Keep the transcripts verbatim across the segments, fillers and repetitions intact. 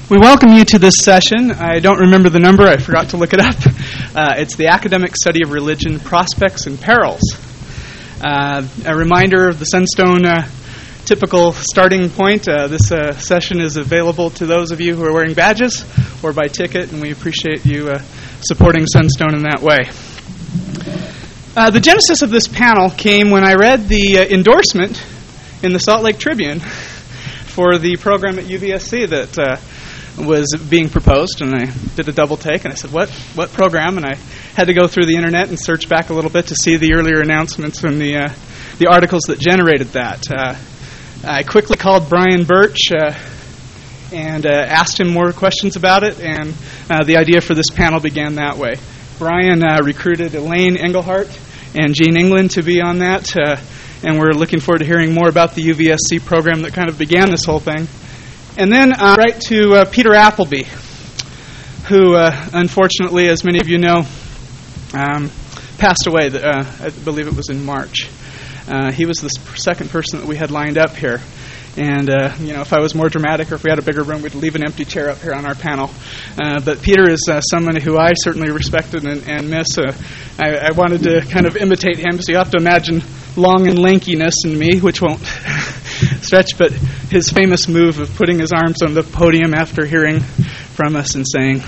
We welcome you to this session. I don't remember the number. I forgot to look it up. Uh, it's the Academic Study of Religion, Prospects and Perils. Uh, a reminder of the Sunstone uh, typical starting point. Uh, this uh, session is available to those of you who are wearing badges or by ticket, and we appreciate you uh, supporting Sunstone in that way. Uh, the genesis of this panel came when I read the uh, endorsement in the Salt Lake Tribune for the program at U V S C that uh, was being proposed, and I did a double take, and I said, what what program? And I had to go through the internet and search back a little bit to see the earlier announcements and the uh, the articles that generated that. Uh, I quickly called Brian Birch uh, and uh, asked him more questions about it, and uh, the idea for this panel began that way. Brian uh, recruited Elaine Engelhardt and Gene England to be on that, uh, and we're looking forward to hearing more about the U V S C program that kind of began this whole thing. And then uh, right to uh, Peter Appleby, who uh, unfortunately, as many of you know, um, passed away. Uh, I believe it was in March. Uh, he was the second person that we had lined up here. And, uh, you know, if I was more dramatic or if we had a bigger room, we'd leave an empty chair up here on our panel. Uh, but Peter is uh, someone who I certainly respected and, and miss. Uh, I, I wanted to kind of imitate him, so you have to imagine long and lankiness in me, which won't stretch, but his famous move of putting his arms on the podium after hearing from us and saying,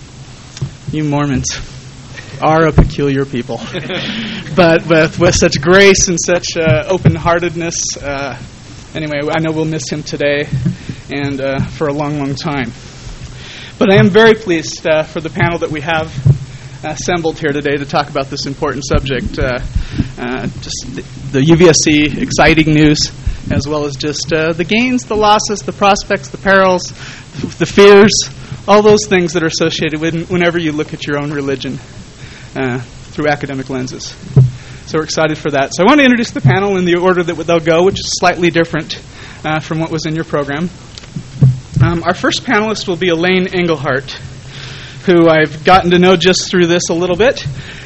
"You Mormons are a peculiar people." but, but with such grace and such uh, open-heartedness, uh, anyway, I know we'll miss him today and uh, for a long, long time. But I am very pleased uh, for the panel that we have assembled here today to talk about this important subject. Uh, uh, just the, the U V S C exciting news, as well as just uh, the gains, the losses, the prospects, the perils, the fears, all those things that are associated with whenever you look at your own religion uh, through academic lenses. So we're excited for that. So I want to introduce the panel in the order that they'll go, which is slightly different uh, from what was in your program. Um, our first panelist will be Elaine Engelhardt, who I've gotten to know just through this a little bit.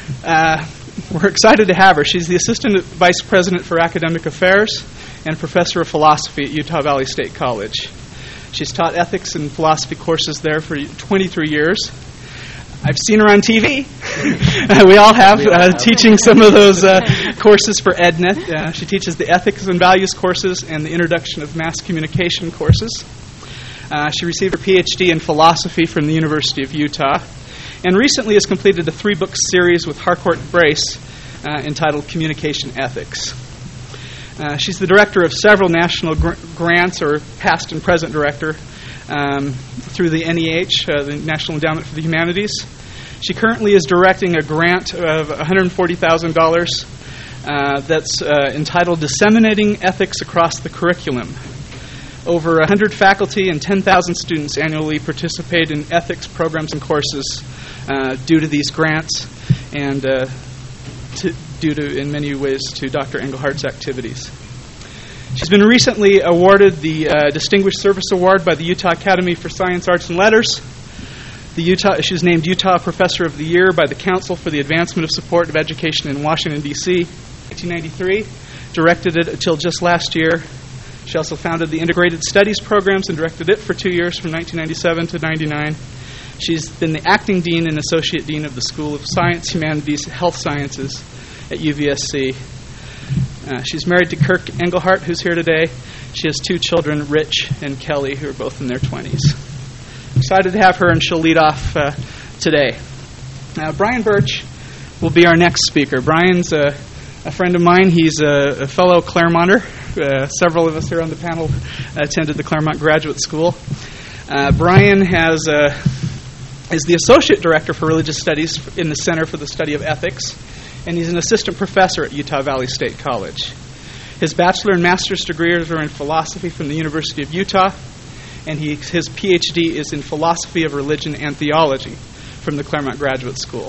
Uh, we're excited to have her. She's the Assistant Vice President for Academic Affairs and Professor of Philosophy at Utah Valley State College. She's taught ethics and philosophy courses there for twenty-three years. I've seen her on T V. uh, we all have, uh, teaching some of those uh, courses for EdNet. Uh, she teaches the Ethics and Values courses and the Introduction of Mass Communication courses. Uh, she received her P H D in philosophy from the University of Utah, and recently has completed a three-book series with Harcourt Brace uh, entitled Communication Ethics. Uh, she's the director of several national gr- grants, or past and present director, um, through the N E H, uh, the National Endowment for the Humanities. She currently is directing a grant of one hundred forty thousand dollars uh, that's uh, entitled Disseminating Ethics Across the Curriculum. Over one hundred faculty and ten thousand students annually participate in ethics programs and courses uh, due to these grants and uh, to, due to, in many ways, to Doctor Engelhardt's activities. She's been recently awarded the uh, Distinguished Service Award by the Utah Academy for Science, Arts, and Letters. The Utah, she was named Utah Professor of the Year by the Council for the Advancement of Support of Education in Washington, D C in nineteen ninety-three, directed it until just last year. She also founded the Integrated Studies programs and directed it for two years from nineteen ninety-seven to ninety-nine. She's been the acting dean and associate dean of the School of Science, Humanities, Health Sciences at U V S C. Uh, she's married to Kirk Engelhardt, who's here today. She has two children, Rich and Kelly, who are both in their twenties. Excited to have her, and she'll lead off uh, today. Uh, Brian Birch will be our next speaker. Brian's a, a friend of mine. He's a, a fellow Claremonter. Uh, several of us here on the panel attended the Claremont Graduate School. Uh, Brian has uh, is the Associate Director for Religious Studies in the Center for the Study of Ethics, and he's an assistant professor at Utah Valley State College. His bachelor and master's degrees are in philosophy from the University of Utah, and he, his P H D is in philosophy of religion and theology from the Claremont Graduate School.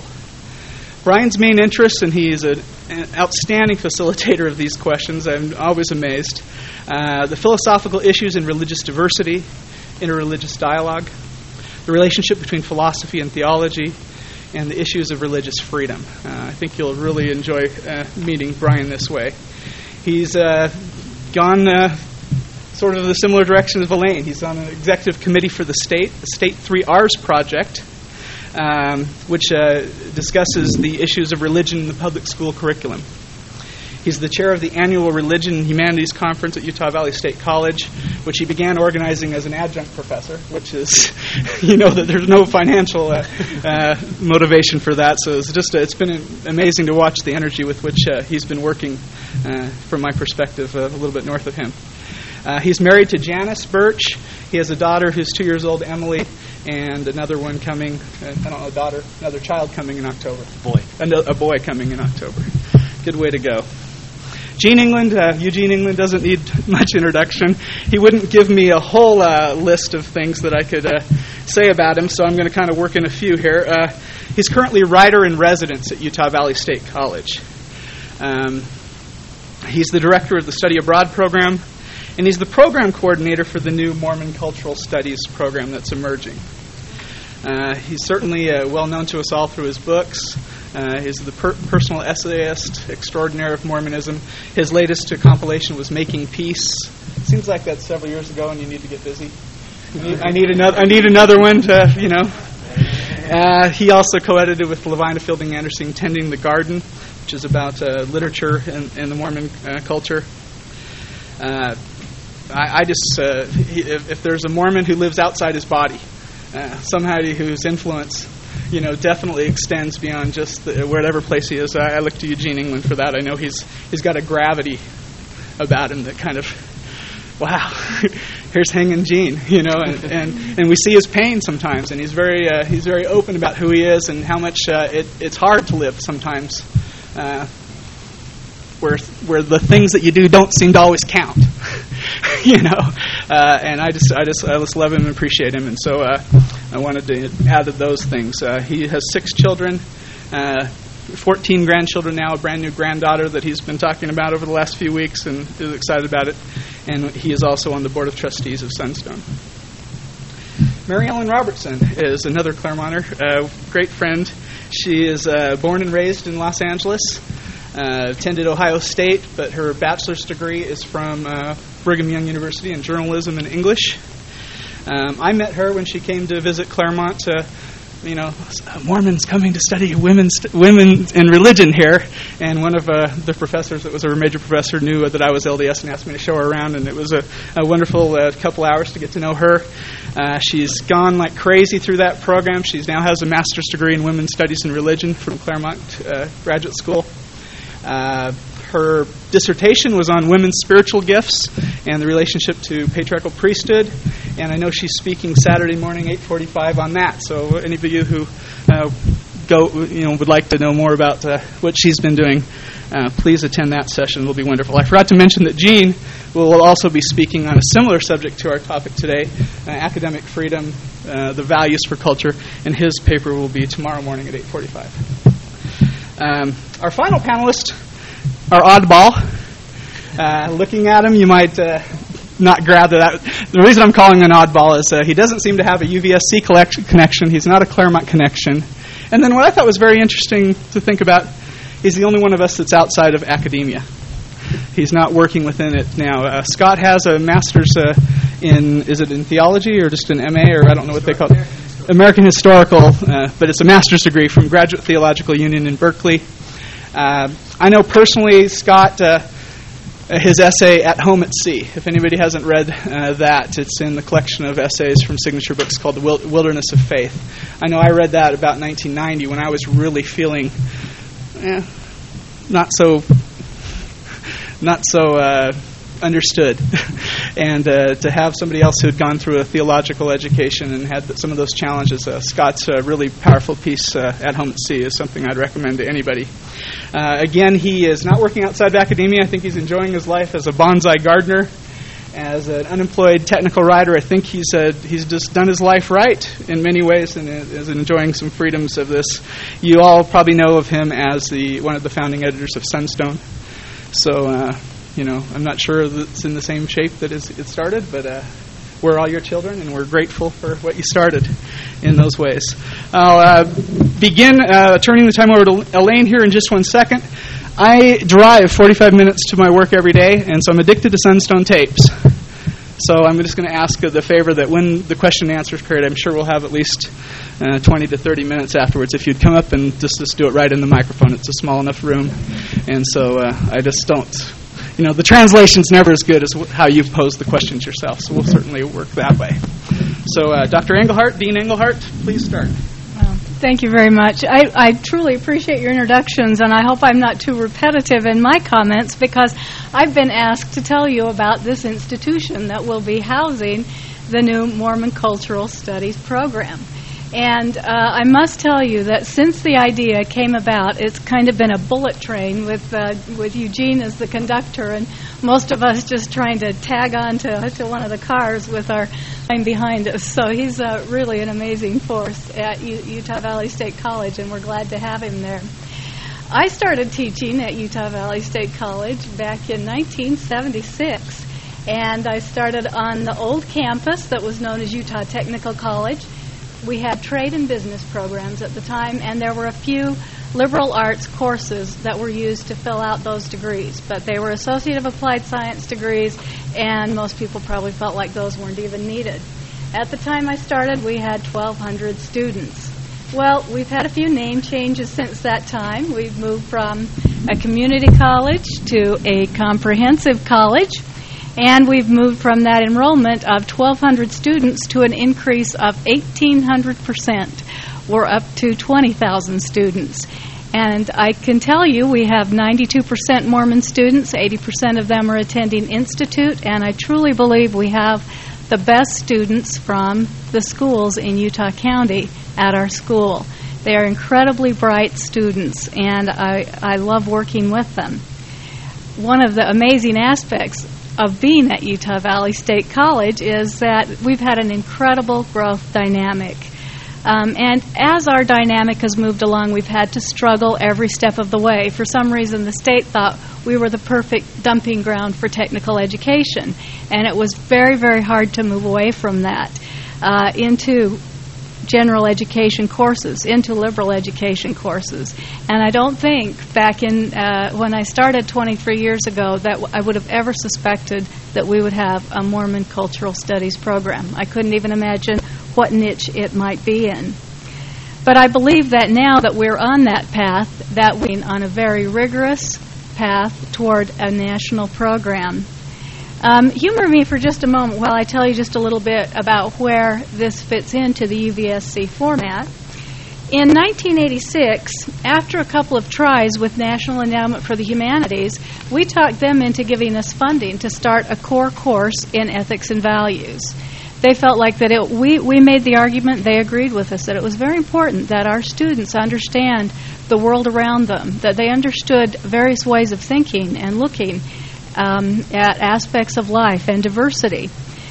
Brian's main interest, and he is a, an outstanding facilitator of these questions, I'm always amazed, uh, the philosophical issues in religious diversity, interreligious dialogue, the relationship between philosophy and theology, and the issues of religious freedom. Uh, I think you'll really enjoy uh, meeting Brian this way. He's uh, gone uh, sort of the similar direction as Elaine. He's on an executive committee for the state, the State three R's Project, um, which uh, discusses the issues of religion in the public school curriculum. He's the chair of the annual Religion and Humanities Conference at Utah Valley State College, which he began organizing as an adjunct professor, which is, you know, that there's no financial uh, uh, motivation for that. So it's just uh, it's been amazing to watch the energy with which uh, he's been working, uh, from my perspective, uh, a little bit north of him. Uh, he's married to Janice Birch. He has a daughter who's two years old, Emily, and another one coming, uh, I don't know, a daughter, another child coming in October. Boy. And a, a boy coming in October. Good way to go. Gene England, uh, Eugene England doesn't need much introduction. He wouldn't give me a whole uh, list of things that I could uh, say about him, so I'm going to kind of work in a few here. Uh, he's currently writer-in-residence at Utah Valley State College. Um, he's the director of the Study Abroad program, and he's the program coordinator for the new Mormon Cultural Studies program that's emerging. Uh, he's certainly uh, well known to us all through his books. Uh, he's the per- personal essayist extraordinaire of Mormonism. His latest uh, compilation was Making Peace. Seems like that's several years ago, and you need to get busy. I need, I need another. I need another one to, you know. Uh, he also co-edited with Levina Fielding Anderson, Tending the Garden, which is about uh, literature and, and the Mormon uh, culture. Uh, I, I just, uh, he, if, if there's a Mormon who lives outside his body, uh, somebody whose influence, you know, definitely extends beyond just the, whatever place he is. I, I look to Eugene England for that. I know he's he's got a gravity about him that kind of, wow, here's hanging Gene, you know, and, and, and we see his pain sometimes, and he's very uh, he's very open about who he is and how much uh, it, it's hard to live sometimes, uh, where where the things that you do don't seem to always count. You know, uh, and I just, I just, I just love him and appreciate him, and so uh, I wanted to add those things. Uh, he has six children, uh, fourteen grandchildren now, a brand new granddaughter that he's been talking about over the last few weeks, and is excited about it. And he is also on the board of trustees of Sunstone. Mary Ellen Robertson is another Claremonter, a great friend. She is uh, born and raised in Los Angeles. Uh, attended Ohio State, but her bachelor's degree is from uh, Brigham Young University in journalism and English. Um, I met her when she came to visit Claremont. Uh, you know, Mormons coming to study women's women and religion here, and one of uh, the professors that was her major professor knew uh, that I was L D S and asked me to show her around, and it was a, a wonderful uh, couple hours to get to know her. Uh, she's gone like crazy through that program. She now has a master's degree in women's studies and religion from Claremont uh, Graduate School. Uh, her dissertation was on women's spiritual gifts and the relationship to patriarchal priesthood, and I know she's speaking Saturday morning, eight forty-five, on that. So any of you who uh, go, you know, would like to know more about uh, what she's been doing, uh, please attend that session. It will be wonderful. I forgot to mention that Gene will also be speaking on a similar subject to our topic today, uh, academic freedom, uh, the values for culture, and his paper will be tomorrow morning at eight forty-five. Um, our final panelist, our oddball. Uh, looking at him, you might uh, not grab that. The reason I'm calling him an oddball is uh, he doesn't seem to have a U V S C collection, connection. He's not a Claremont connection. And then what I thought was very interesting to think about, he's the only one of us that's outside of academia. He's not working within it now. Uh, Scott has a master's uh, in, is it in theology or just an M A, or I don't know what they call it. American Historical, uh, but it's a master's degree from Graduate Theological Union in Berkeley. Uh, I know personally Scott, uh, his essay At Home at Sea. If anybody hasn't read uh, that, it's in the collection of essays from Signature Books called The Wilderness of Faith. I know I read that about nineteen ninety when I was really feeling eh, not so not so uh, understood. And uh, to have somebody else who had gone through a theological education and had some of those challenges, uh, Scott's uh, really powerful piece, uh, At Home at Sea, is something I'd recommend to anybody. Uh, again, he is not working outside of academia. I think he's enjoying his life as a bonsai gardener. As an unemployed technical writer, I think he's uh, he's just done his life right in many ways and is enjoying some freedoms of this. You all probably know of him as the one of the founding editors of Sunstone. So, uh, you know, I'm not sure that it's in the same shape that it started, but uh, we're all your children, and we're grateful for what you started in those ways. I'll uh, begin uh, turning the time over to Elaine here in just one second. I drive forty-five minutes to my work every day, and so I'm addicted to Sunstone tapes. So I'm just going to ask uh, the favor that when the question and answers period, I'm sure we'll have at least uh, twenty to thirty minutes afterwards. If you'd come up and just, just do it right in the microphone. It's a small enough room. And so uh, I just don't, you know, the translation's never as good as wh- how you pose the questions yourself. So we'll certainly work that way. So uh, Doctor Engelhardt, Dean Engelhardt, please start. Thank you very much. I, I truly appreciate your introductions, and I hope I'm not too repetitive in my comments because I've been asked to tell you about this institution that will be housing the new Mormon Cultural Studies program. And uh, I must tell you that since the idea came about, it's kind of been a bullet train with uh, with Eugene as the conductor, and most of us just trying to tag on to, to one of the cars with our line behind us. So he's uh, really an amazing force at U- Utah Valley State College, and we're glad to have him there. I started teaching at Utah Valley State College back in nineteen seventy-six, and I started on the old campus that was known as Utah Technical College. We had trade and business programs at the time, and there were a few liberal arts courses that were used to fill out those degrees. But they were Associate of Applied Science degrees, and most people probably felt like those weren't even needed. At the time I started, we had twelve hundred students. Well, we've had a few name changes since that time. We've moved from a community college to a comprehensive college. And we've moved from that enrollment of twelve hundred students to an increase of eighteen hundred percent. We're up to twenty thousand students. And I can tell you we have ninety-two percent Mormon students, eighty percent of them are attending Institute, and I truly believe we have the best students from the schools in Utah County at our school. They are incredibly bright students, and I, I love working with them. One of the amazing aspects of being at Utah Valley State College is that we've had an incredible growth dynamic. Um, and as our dynamic has moved along, we've had to struggle every step of the way. For some reason, the state thought we were the perfect dumping ground for technical education. And it was very, very hard to move away from that uh, into general education courses, into liberal education courses. And I don't think back in uh, when I started twenty-three years ago that w- I would have ever suspected that we would have a Mormon cultural studies program. I couldn't even imagine what niche it might be in. But I believe that now that we're on that path, that we're on a very rigorous path toward a national program. Um, humor me for just a moment while I tell you just a little bit about where this fits into the U V S C format. In nineteen eighty-six, after a couple of tries with National Endowment for the Humanities, we talked them into giving us funding to start a core course in ethics and values. They felt like that it, we, we made the argument, they agreed with us, that it was very important that our students understand the world around them, that they understood various ways of thinking and looking Um, at aspects of life and diversity.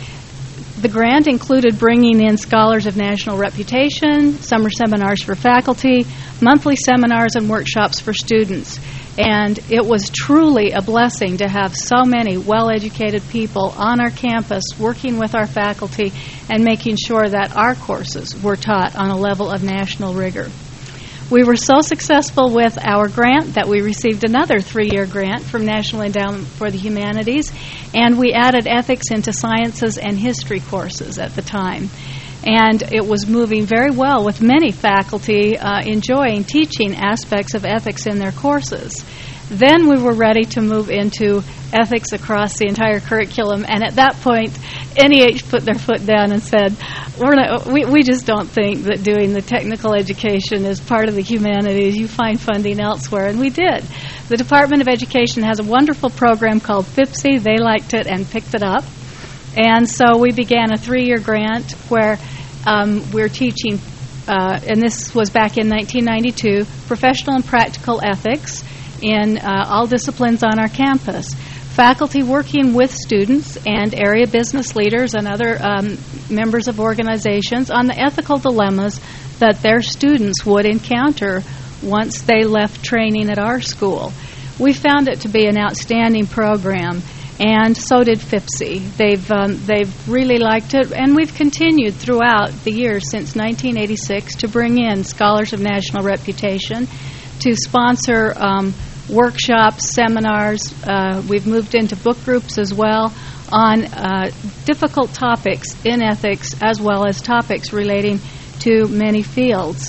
The grant included bringing in scholars of national reputation, summer seminars for faculty, monthly seminars and workshops for students. And it was truly a blessing to have so many well-educated people on our campus working with our faculty and making sure that our courses were taught on a level of national rigor. We were so successful with our grant that we received another three-year grant from National Endowment for the Humanities, and we added ethics into sciences and history courses at the time. And it was moving very well with many faculty uh, enjoying teaching aspects of ethics in their courses. Then we were ready to move into ethics across the entire curriculum, and at that point, N E H put their foot down and said, We're not, we, we just don't think that doing the technical education is part of the humanities. You find funding elsewhere, and we did. The Department of Education has a wonderful program called F I P S I. They liked it and picked it up, and so we began a three-year grant where um, we're teaching, uh, and this was back in nineteen ninety-two, professional and practical ethics in uh, all disciplines on our campus. Faculty working with students and area business leaders and other um, members of organizations on the ethical dilemmas that their students would encounter once they left training at our school. We found it to be an outstanding program, and so did F I P S I. They've, um, they've really liked it, and we've continued throughout the years since nineteen eighty-six to bring in scholars of national reputation, to sponsor um, workshops, seminars. Uh, we've moved into book groups as well on uh, difficult topics in ethics as well as topics relating to many fields.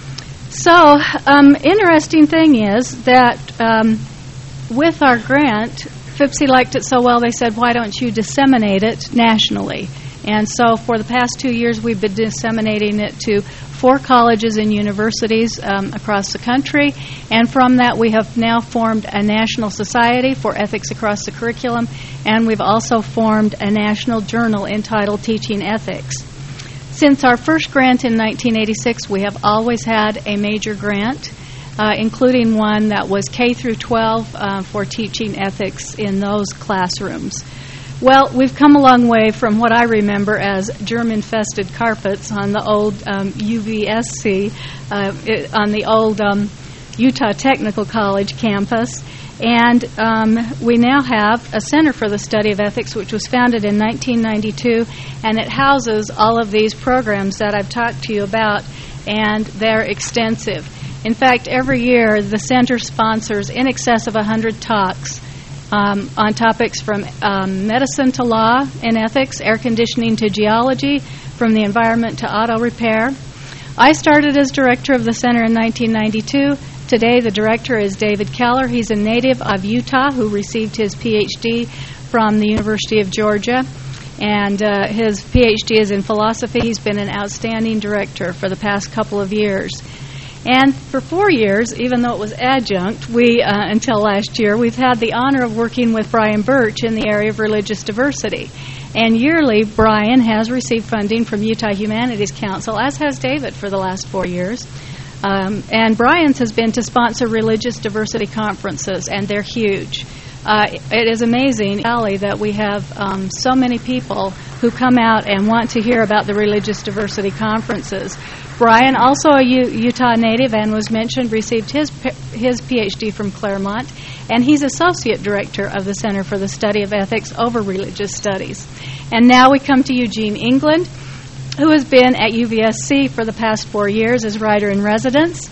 So, um, interesting thing is that um, with our grant, F I B S I liked it so well they said, why don't you disseminate it nationally? And so for the past two years we've been disseminating it to four colleges and universities um, across the country, and from that we have now formed a national society for ethics across the curriculum, and we've also formed a national journal entitled Teaching Ethics. Since our first grant in nineteen eighty-six, we have always had a major grant, uh, including one that was K through twelve uh, for teaching ethics in those classrooms. Well, we've come a long way from what I remember as germ-infested carpets on the old um, U V S C, uh, it, on the old um, Utah Technical College campus. And um, we now have a Center for the Study of Ethics, which was founded in nineteen ninety-two, and it houses all of these programs that I've talked to you about, and they're extensive. In fact, every year the Center sponsors in excess of one hundred talks um, on topics from um, medicine to law and ethics, air conditioning to geology, from the environment to auto repair. I started as director of the Center in nineteen ninety-two. Today, the director is David Keller. He's a native of Utah who received his P H D from the University of Georgia, and uh, his P H D is in philosophy. He's been an outstanding director for the past couple of years. And for four years, even though it was adjunct, we, uh, until last year, we've had the honor of working with Brian Birch in the area of religious diversity. And yearly, Brian has received funding from Utah Humanities Council, as has David for the last four years. Um, and Brian's has been to sponsor religious diversity conferences, and they're huge. Uh, it is amazing, Valley, that we have um, so many people who come out and want to hear about the religious diversity conferences. Brian, also a U- Utah native and was mentioned, received his his P H D from Claremont, and he's associate director of the Center for the Study of Ethics over Religious Studies. And now we come to Eugene England, who has been at U V S C for the past four years as writer-in-residence.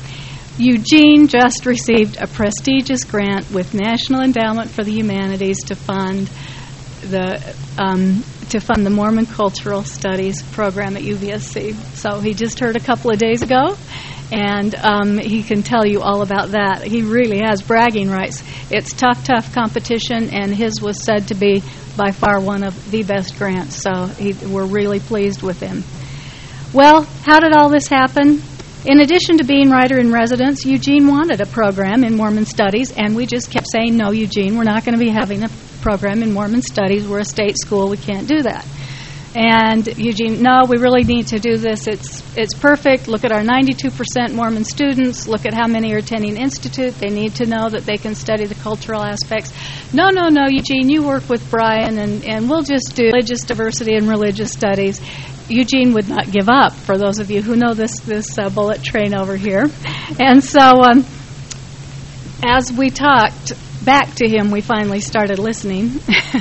Eugene just received a prestigious grant with National Endowment for the Humanities to fund the um, to fund the Mormon Cultural Studies program at U V S C. So he just heard a couple of days ago, and um, he can tell you all about that. He really has bragging rights. It's tough, tough competition, and his was said to be by far one of the best grants, so he, we're really pleased with him. Well, how did all this happen? In addition to being writer-in-residence, Eugene wanted a program in Mormon Studies, and we just kept saying, no, Eugene, we're not going to be having a program in Mormon Studies. We're a state school. We can't do that. And Eugene, no, we really need to do this. It's it's perfect. Look at our ninety-two percent Mormon students. Look at how many are attending Institute. They need to know that they can study the cultural aspects. No, no, no, Eugene, you work with Brian, and, and we'll just do religious diversity and religious studies. Eugene would not give up, for those of you who know this, this uh, bullet train over here. And so um, as we talked back to him, we finally started listening.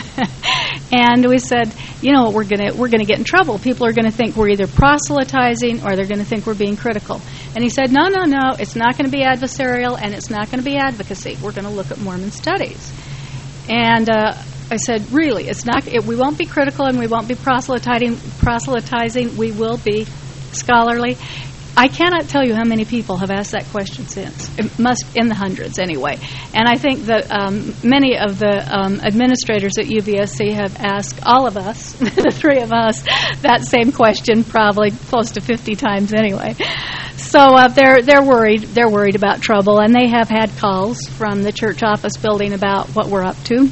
And we said, you know, we're going to we're going to get in trouble. People are going to think we're either proselytizing or they're going to think we're being critical. And he said, no, no, no, it's not going to be adversarial and it's not going to be advocacy. We're going to look at Mormon studies. And uh, I said, really, it's not. It, we won't be critical and we won't be proselytizing. Proselytizing. We will be scholarly. I cannot tell you how many people have asked that question since. It must in the hundreds anyway. And I think that um, many of the um, administrators at U V S C have asked all of us, the three of us, that same question probably close to fifty times anyway. So uh, they're they're worried. They're worried about trouble, and they have had calls from the church office building about what we're up to.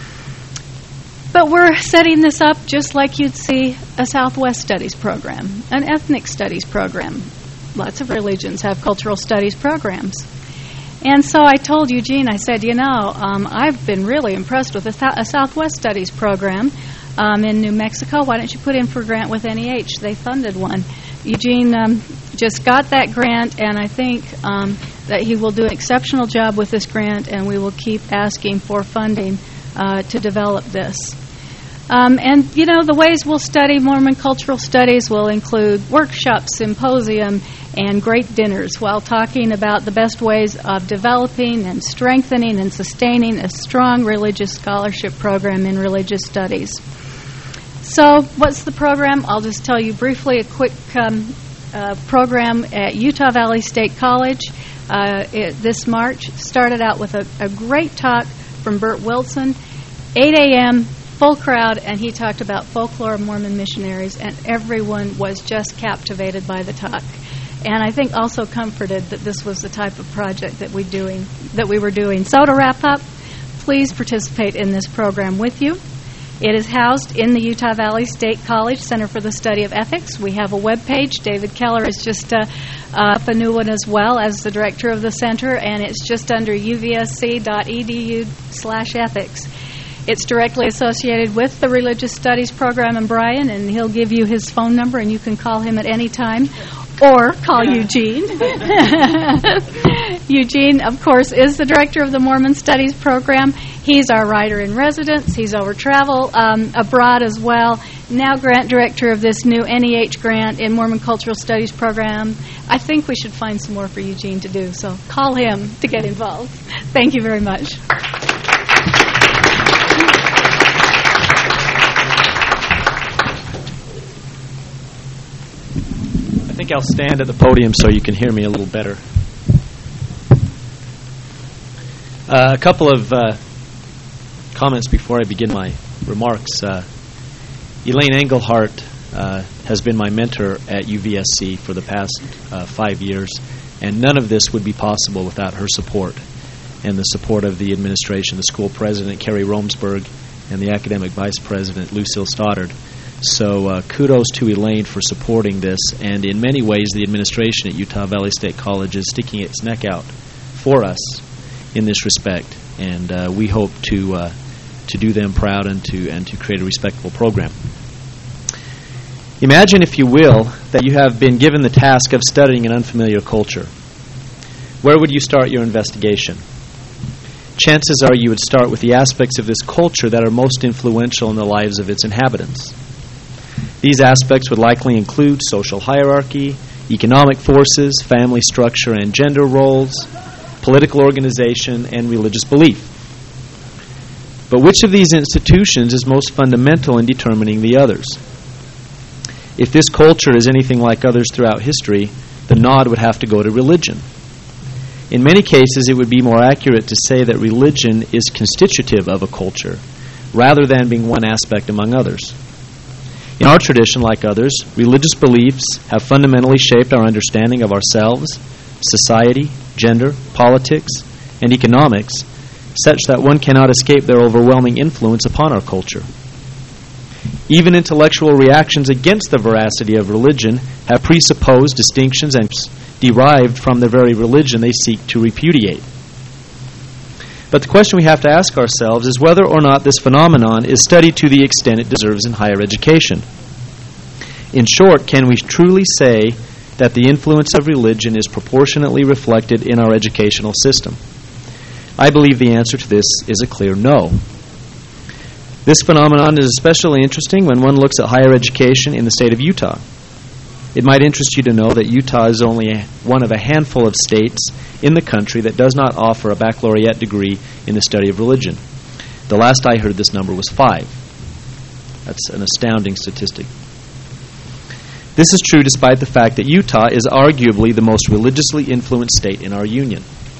But we're setting this up just like you'd see a Southwest Studies program, an ethnic studies program. Lots of religions have cultural studies programs. And so I told Eugene, I said, you know, um, I've been really impressed with a, th- a Southwest Studies program um, in New Mexico. Why don't you put in for a grant with N E H? They funded one. Eugene um, just got that grant, and I think um, that he will do an exceptional job with this grant, and we will keep asking for funding uh, to develop this. Um, and, you know, the ways we'll study Mormon cultural studies will include workshops, symposium, and great dinners while talking about the best ways of developing and strengthening and sustaining a strong religious scholarship program in religious studies. So what's the program? I'll just tell you briefly a quick um, uh, program at Utah Valley State College uh, it, this March. Started out with a, a great talk from Bert Wilson, eight a.m., full crowd, and he talked about folklore of Mormon missionaries, and everyone was just captivated by the talk. And I think also comforted that this was the type of project that we doing that we were doing. So to wrap up, please participate in this program with you. It is housed in the Utah Valley State College Center for the Study of Ethics. We have a web page. David Keller has just uh, uh, up a new one as well as the director of the center, and it's just under u v s c dot e d u slash ethics. It's directly associated with the Religious Studies program and Brian, and he'll give you his phone number, and you can call him at any time. Or call Eugene. Eugene, of course, is the director of the Mormon Studies program. He's our writer in residence. He's over travel um, abroad as well. Now grant director of this new N E H grant in Mormon Cultural Studies program. I think we should find some more for Eugene to do, so call him to get involved. Thank you very much. I think I'll stand at the podium so you can hear me a little better. Uh, a couple of uh, comments before I begin my remarks. Uh, Elaine Engelhardt uh, has been my mentor at U V S C for the past uh, five years, and none of this would be possible without her support and the support of the administration, the school president, Kerry Romsberg, and the academic vice president, Lucille Stoddard. So uh, kudos to Elaine for supporting this, and in many ways the administration at Utah Valley State College is sticking its neck out for us in this respect, and uh, we hope to uh, to do them proud and to and to create a respectable program. Imagine, if you will, that you have been given the task of studying an unfamiliar culture. Where would you start your investigation? Chances are you would start with the aspects of this culture that are most influential in the lives of its inhabitants. These aspects would likely include social hierarchy, economic forces, family structure and gender roles, political organization, and religious belief. But which of these institutions is most fundamental in determining the others? If this culture is anything like others throughout history, the nod would have to go to religion. In many cases, it would be more accurate to say that religion is constitutive of a culture, rather than being one aspect among others. In our tradition, like others, religious beliefs have fundamentally shaped our understanding of ourselves, society, gender, politics, and economics, such that one cannot escape their overwhelming influence upon our culture. Even intellectual reactions against the veracity of religion have presupposed distinctions and derived from the very religion they seek to repudiate. But the question we have to ask ourselves is whether or not this phenomenon is studied to the extent it deserves in higher education. In short, can we truly say that the influence of religion is proportionately reflected in our educational system? I believe the answer to this is a clear no. This phenomenon is especially interesting when one looks at higher education in the state of Utah. It might interest you to know that Utah is only a, one of a handful of states in the country that does not offer a baccalaureate degree in the study of religion. The last I heard, this number was five. That's an astounding statistic. This is true despite the fact that Utah is arguably the most religiously influenced state in our union.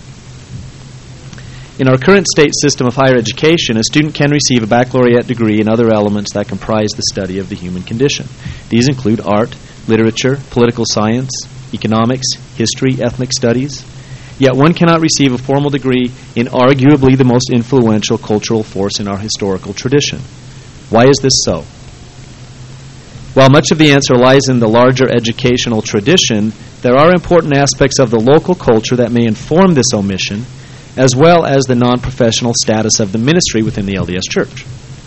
In our current state system of higher education, a student can receive a baccalaureate degree in other elements that comprise the study of the human condition. These include art, literature, political science, economics, history, ethnic studies. Yet one cannot receive a formal degree in arguably the most influential cultural force in our historical tradition. Why is this so? While much of the answer lies in the larger educational tradition, there are important aspects of the local culture that may inform this omission, as well as the non-professional status of the ministry within the L D S Church.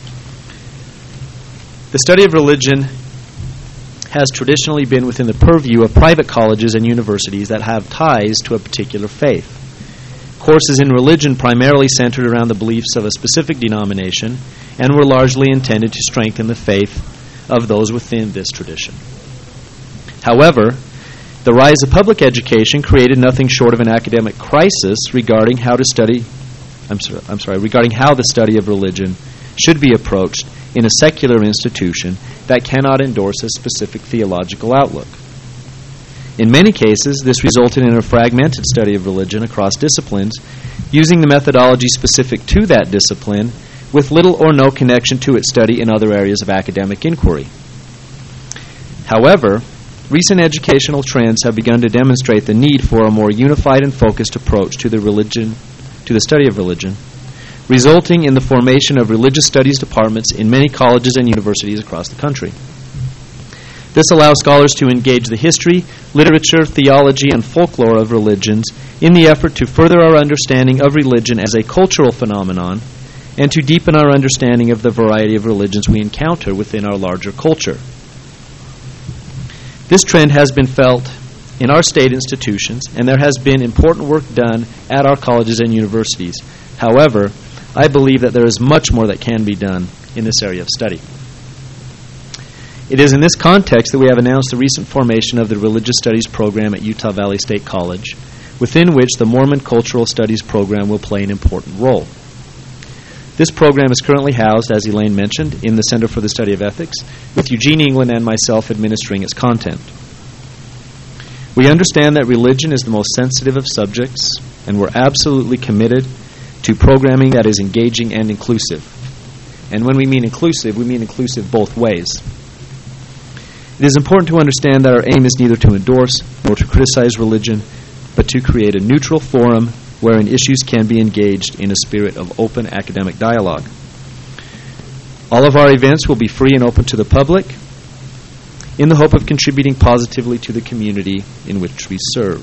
The study of religion has traditionally been within the purview of private colleges and universities that have ties to a particular faith. Courses in religion primarily centered around the beliefs of a specific denomination and were largely intended to strengthen the faith of those within this tradition. However, the rise of public education created nothing short of an academic crisis regarding how to study, I'm sorry, I'm sorry, regarding how the study of religion should be approached in a secular institution that cannot endorse a specific theological outlook. In many cases, this resulted in a fragmented study of religion across disciplines, using the methodology specific to that discipline with little or no connection to its study in other areas of academic inquiry. However, recent educational trends have begun to demonstrate the need for a more unified and focused approach to the religion, to the study of religion, resulting in the formation of religious studies departments in many colleges and universities across the country. This allows scholars to engage the history, literature, theology, and folklore of religions in the effort to further our understanding of religion as a cultural phenomenon and to deepen our understanding of the variety of religions we encounter within our larger culture. This trend has been felt in our state institutions, and there has been important work done at our colleges and universities. However, I believe that there is much more that can be done in this area of study. It is in this context that we have announced the recent formation of the Religious Studies program at Utah Valley State College, within which the Mormon Cultural Studies program will play an important role. This program is currently housed, as Elaine mentioned, in the Center for the Study of Ethics, with Eugene England and myself administering its content. We understand that religion is the most sensitive of subjects, and we're absolutely committed to programming that is engaging and inclusive. And when we mean inclusive, we mean inclusive both ways. It is important to understand that our aim is neither to endorse nor to criticize religion, but to create a neutral forum wherein issues can be engaged in a spirit of open academic dialogue. All of our events will be free and open to the public in the hope of contributing positively to the community in which we serve.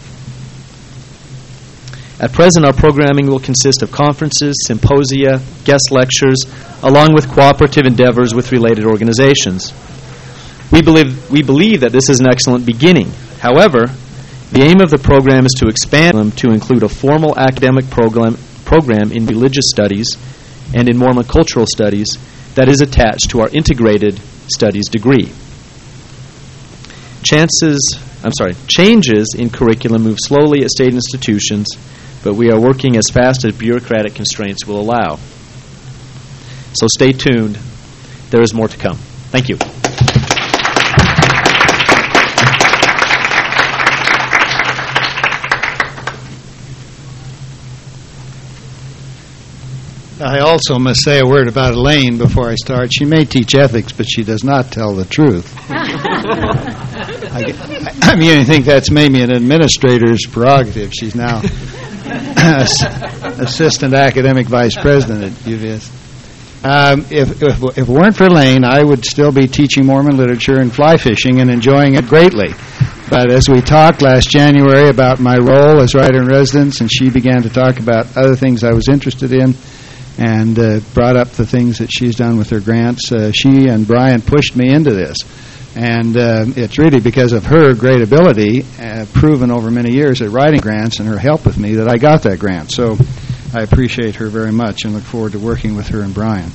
At present, our programming will consist of conferences, symposia, guest lectures, along with cooperative endeavors with related organizations. We believe, we believe that this is an excellent beginning. However, the aim of the program is to expand them to include a formal academic program, program in religious studies and in Mormon cultural studies that is attached to our integrated studies degree. Chances, I'm sorry, changes in curriculum move slowly at state institutions, but we are working as fast as bureaucratic constraints will allow. So stay tuned. There is more to come. Thank you. I also must say a word about Elaine before I start. She may teach ethics, but she does not tell the truth. I, I mean, I think that's maybe an administrator's prerogative. She's now assistant academic vice president at U V S. Um, if, if, if it weren't for Elaine, I would still be teaching Mormon literature and fly fishing and enjoying it greatly. But as we talked last January about my role as writer-in-residence, and she began to talk about other things I was interested in, and uh, brought up the things that she's done with her grants. Uh, she and Brian pushed me into this. And uh, it's really because of her great ability, uh, proven over many years at writing grants and her help with me, that I got that grant. So I appreciate her very much and look forward to working with her and Brian.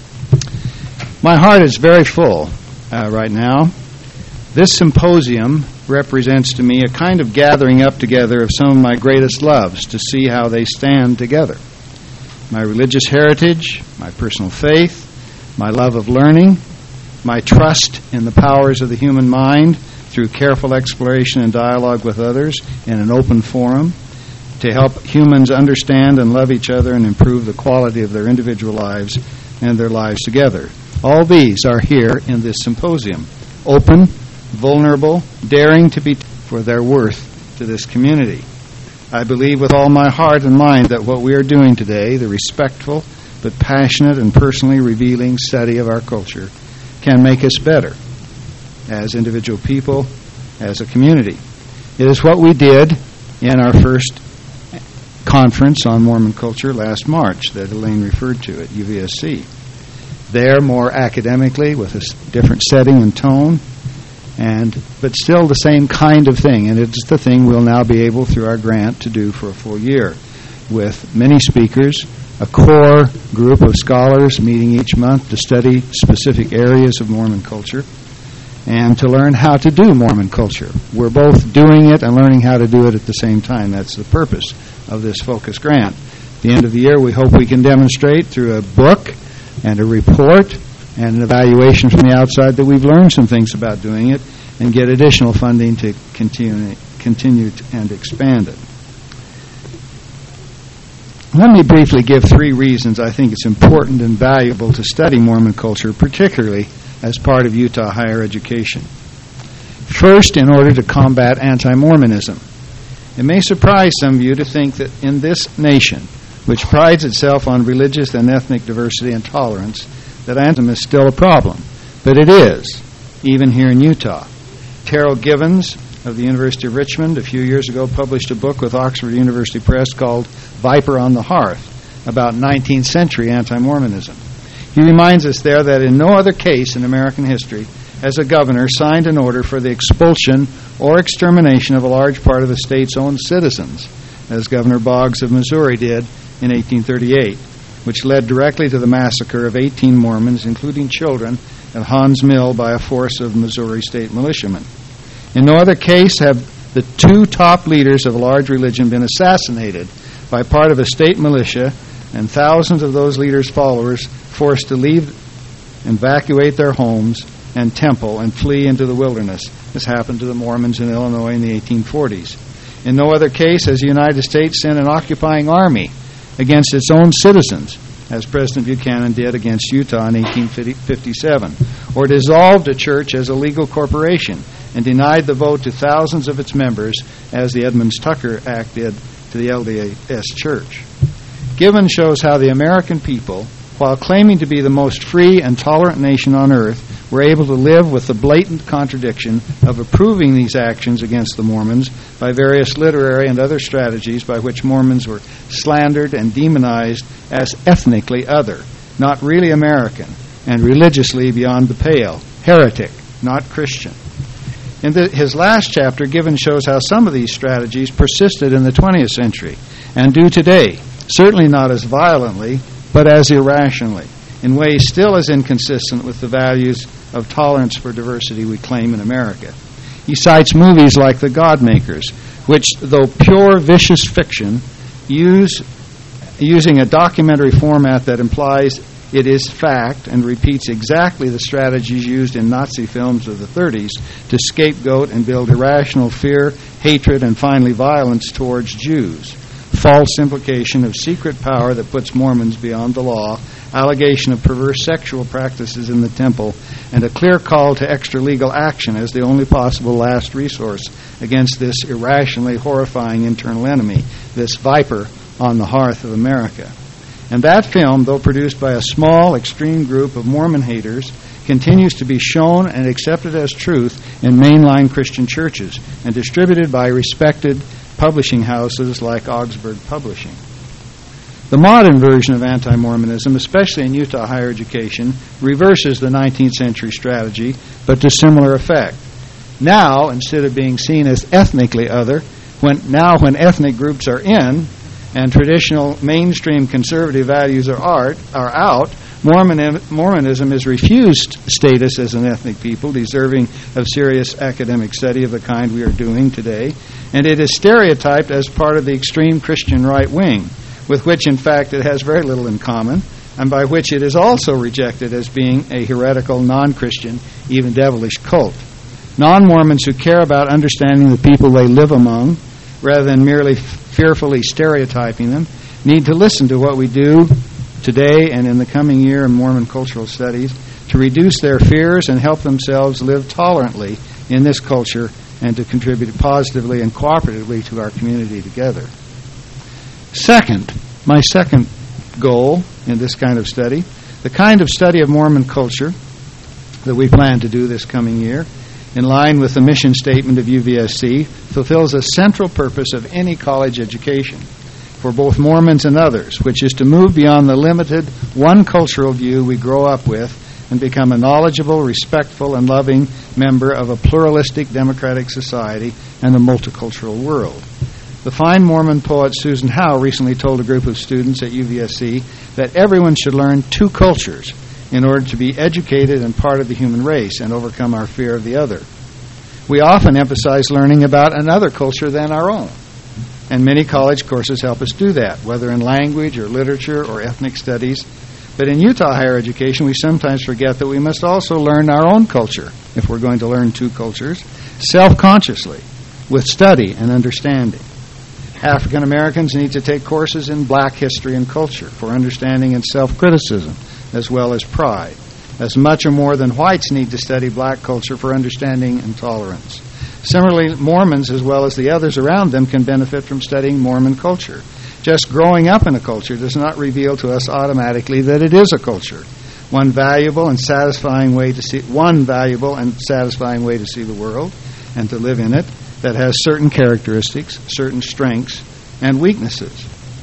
My heart is very full uh, right now. This symposium represents to me a kind of gathering up together of some of my greatest loves to see how they stand together. My religious heritage, my personal faith, my love of learning, my trust in the powers of the human mind through careful exploration and dialogue with others in an open forum to help humans understand and love each other and improve the quality of their individual lives and their lives together. All these are here in this symposium, open, vulnerable, daring to be for their worth to this community. I believe with all my heart and mind that what we are doing today, the respectful but passionate and personally revealing study of our culture, can make us better as individual people, as a community. It is what we did in our first conference on Mormon culture last March that Elaine referred to at U V S C. There, more academically, with a different setting and tone, and but still the same kind of thing, and it's the thing we'll now be able, through our grant, to do for a full year, with many speakers, a core group of scholars meeting each month to study specific areas of Mormon culture, and to learn how to do Mormon culture. We're both doing it and learning how to do it at the same time. That's the purpose of this Focus Grant. At the end of the year, we hope we can demonstrate through a book and a report and an evaluation from the outside that we've learned some things about doing it and get additional funding to continue, continue to, and expand it. Let me briefly give three reasons I think it's important and valuable to study Mormon culture, particularly as part of Utah higher education. First, in order to combat anti-Mormonism. It may surprise some of you to think that in this nation, which prides itself on religious and ethnic diversity and tolerance, that anti-Mormonism is still a problem. But it is, even here in Utah. Terrell Givens of the University of Richmond a few years ago published a book with Oxford University Press called Viper on the Hearth about nineteenth century anti-Mormonism. He reminds us there that in no other case in American history has a governor signed an order for the expulsion or extermination of a large part of the state's own citizens, as Governor Boggs of Missouri did in eighteen thirty-eight, which led directly to the massacre of eighteen Mormons, including children, at Haun's Mill by a force of Missouri state militiamen. In no other case have the two top leaders of a large religion been assassinated by part of a state militia and thousands of those leaders' followers forced to leave, evacuate their homes and temple and flee into the wilderness, as happened to the Mormons in Illinois in the eighteen forties. In no other case has the United States sent an occupying army against its own citizens, as President Buchanan did against Utah in eighteen fifty-seven, or dissolved a church as a legal corporation and denied the vote to thousands of its members, as the Edmunds-Tucker Act did to the L D S Church. Given shows how the American people, while claiming to be the most free and tolerant nation on earth, were able to live with the blatant contradiction of approving these actions against the Mormons by various literary and other strategies by which Mormons were slandered and demonized as ethnically other, not really American, and religiously beyond the pale, heretic, not Christian. In the, his last chapter, Given shows how some of these strategies persisted in the twentieth century and do today, certainly not as violently, but as irrationally, in ways still as inconsistent with the values of tolerance for diversity we claim in America. He cites movies like The Godmakers, which, though pure vicious fiction, use using a documentary format that implies it is fact and repeats exactly the strategies used in Nazi films of the thirties to scapegoat and build irrational fear, hatred, and finally violence towards Jews. False implication of secret power that puts Mormons beyond the law, allegation of perverse sexual practices in the temple, and a clear call to extra-legal action as the only possible last resource against this irrationally horrifying internal enemy, this viper on the hearth of America. And that film, though produced by a small, extreme group of Mormon haters, continues to be shown and accepted as truth in mainline Christian churches and distributed by respected publishing houses like Augsburg Publishing. The modern version of anti-Mormonism, especially in Utah higher education, reverses the nineteenth century strategy, but to similar effect. Now, instead of being seen as ethnically other, when now when ethnic groups are in and traditional mainstream conservative values are, art, are out, Mormon, Mormonism is refused status as an ethnic people, deserving of serious academic study of the kind we are doing today, and it is stereotyped as part of the extreme Christian right wing, with which, in fact, it has very little in common, and by which it is also rejected as being a heretical, non-Christian, even devilish cult. Non-Mormons who care about understanding the people they live among, rather than merely fearfully stereotyping them, need to listen to what we do today and in the coming year in Mormon cultural studies to reduce their fears and help themselves live tolerantly in this culture and to contribute positively and cooperatively to our community together. Second, my second goal in this kind of study, the kind of study of Mormon culture that we plan to do this coming year, in line with the mission statement of U V S C, fulfills a central purpose of any college education for both Mormons and others, which is to move beyond the limited one cultural view we grow up with and become a knowledgeable, respectful, and loving member of a pluralistic democratic society and a multicultural world. The fine Mormon poet Susan Howe recently told a group of students at U V S C that everyone should learn two cultures in order to be educated and part of the human race and overcome our fear of the other. We often emphasize learning about another culture than our own, and many college courses help us do that, whether in language or literature or ethnic studies. But in Utah higher education, we sometimes forget that we must also learn our own culture, if we're going to learn two cultures, self-consciously, with study and understanding. African Americans need to take courses in black history and culture for understanding and self-criticism, as well as pride. As much or more than whites need to study black culture for understanding and tolerance. Similarly, Mormons, as well as the others around them, can benefit from studying Mormon culture. Just growing up in a culture does not reveal to us automatically that it is a culture. One valuable and satisfying way to see one valuable and satisfying way to see the world and to live in it that has certain characteristics, certain strengths, and weaknesses.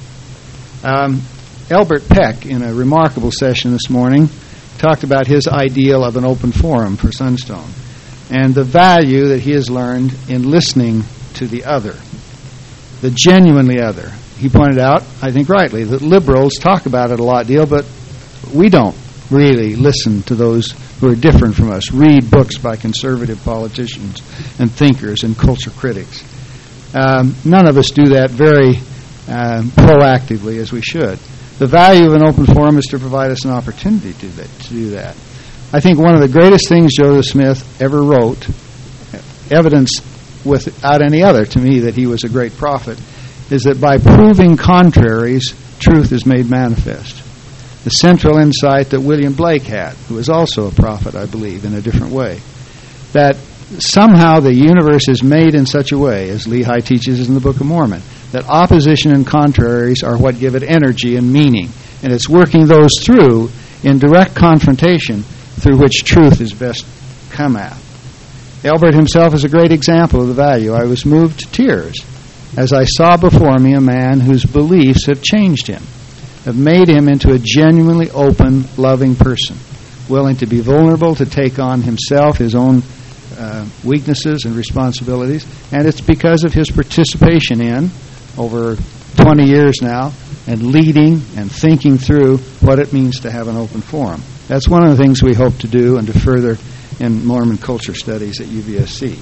Um, Elbert Peck, in a remarkable session this morning, talked about his ideal of an open forum for Sunstone and the value that he has learned in listening to the other, the genuinely other. He pointed out, I think rightly, that liberals talk about it a lot deal, but we don't really listen to those who are different from us, read books by conservative politicians and thinkers and culture critics. Um, none of us do that very uh, proactively as we should. The value of an open forum is to provide us an opportunity to do that. To do that. I think one of the greatest things Joseph Smith ever wrote, evidence without any other to me that he was a great prophet, is that by proving contraries, truth is made manifest. The central insight that William Blake had, who was also a prophet, I believe, in a different way, that somehow the universe is made in such a way, as Lehi teaches in the Book of Mormon, that opposition and contraries are what give it energy and meaning. And it's working those through in direct confrontation through which truth is best come at. Elbert himself is a great example of the value. I was moved to tears as I saw before me a man whose beliefs have changed him, have made him into a genuinely open, loving person, willing to be vulnerable, to take on himself, his own uh, weaknesses and responsibilities. And it's because of his participation in, over twenty years now, and leading and thinking through what it means to have an open forum. That's one of the things we hope to do and to further in Mormon culture studies at U V S C.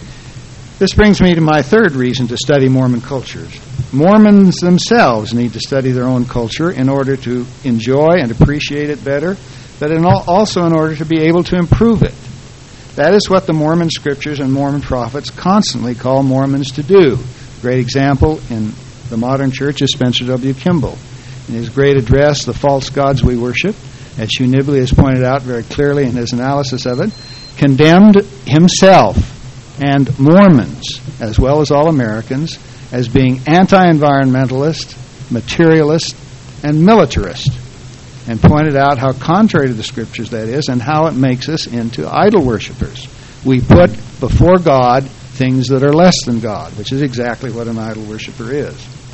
This brings me to my third reason to study Mormon cultures. Mormons themselves need to study their own culture in order to enjoy and appreciate it better, but in al- also in order to be able to improve it. That is what the Mormon scriptures and Mormon prophets constantly call Mormons to do. A great example in the modern church is Spencer W. Kimball. In his great address, The False Gods We Worship, as Hugh Nibley has pointed out very clearly in his analysis of it, condemned himself and Mormons, as well as all Americans, as being anti-environmentalist, materialist, and militarist, and pointed out how contrary to the scriptures that is and how it makes us into idol worshipers. We put before God things that are less than God, which is exactly what an idol worshiper is.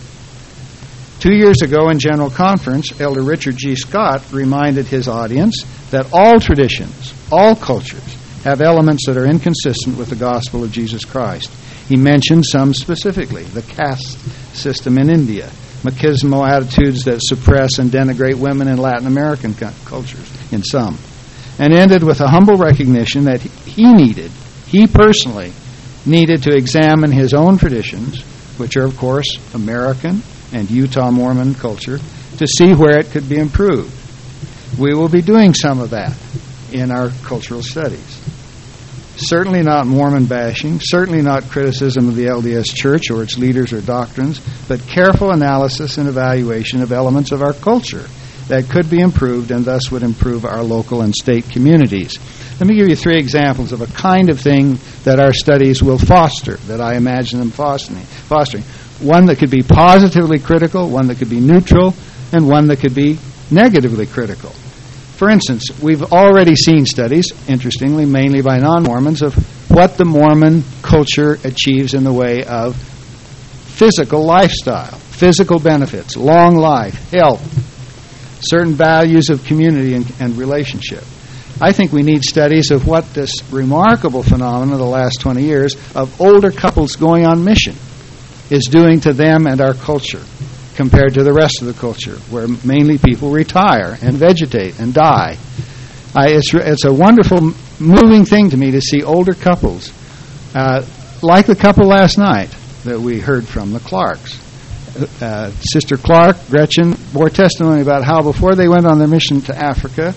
Two years ago in General Conference, Elder Richard G. Scott reminded his audience that all traditions, all cultures, have elements that are inconsistent with the gospel of Jesus Christ. He mentioned some specifically: the caste system in India, machismo attitudes that suppress and denigrate women in Latin American cultures, in some, and ended with a humble recognition that he needed, he personally needed to examine his own traditions, which are, of course, American and Utah Mormon culture, to see where it could be improved. We will be doing some of that in our cultural studies. Certainly not Mormon bashing, certainly not criticism of the L D S Church or its leaders or doctrines, but careful analysis and evaluation of elements of our culture that could be improved and thus would improve our local and state communities. Let me give you three examples of a kind of thing that our studies will foster, that I imagine them fostering. fostering. One that could be positively critical, one that could be neutral, and one that could be negatively critical. For instance, we've already seen studies, interestingly, mainly by non-Mormons, of what the Mormon culture achieves in the way of physical lifestyle, physical benefits, long life, health, certain values of community and, and relationship. I think we need studies of what this remarkable phenomenon of the last twenty years of older couples going on mission is doing to them and our culture compared to the rest of the culture, where mainly people retire and vegetate and die. I, it's, it's a wonderful, moving thing to me to see older couples, uh, like the couple last night that we heard from, the Clarks, uh, Sister Clark, Gretchen, bore testimony about how before they went on their mission to Africa,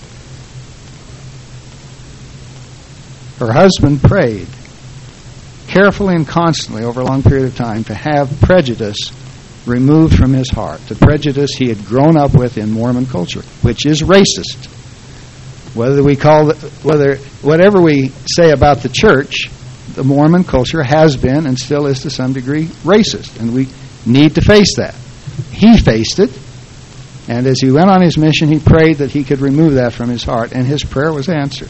her husband prayed carefully and constantly over a long period of time to have prejudice removed from his heart, the prejudice he had grown up with in Mormon culture, which is racist. Whether we call it, whether whatever we say about the church, the Mormon culture has been and still is to some degree racist, and we need to face that. He faced it, and as he went on his mission, he prayed that he could remove that from his heart, and his prayer was answered.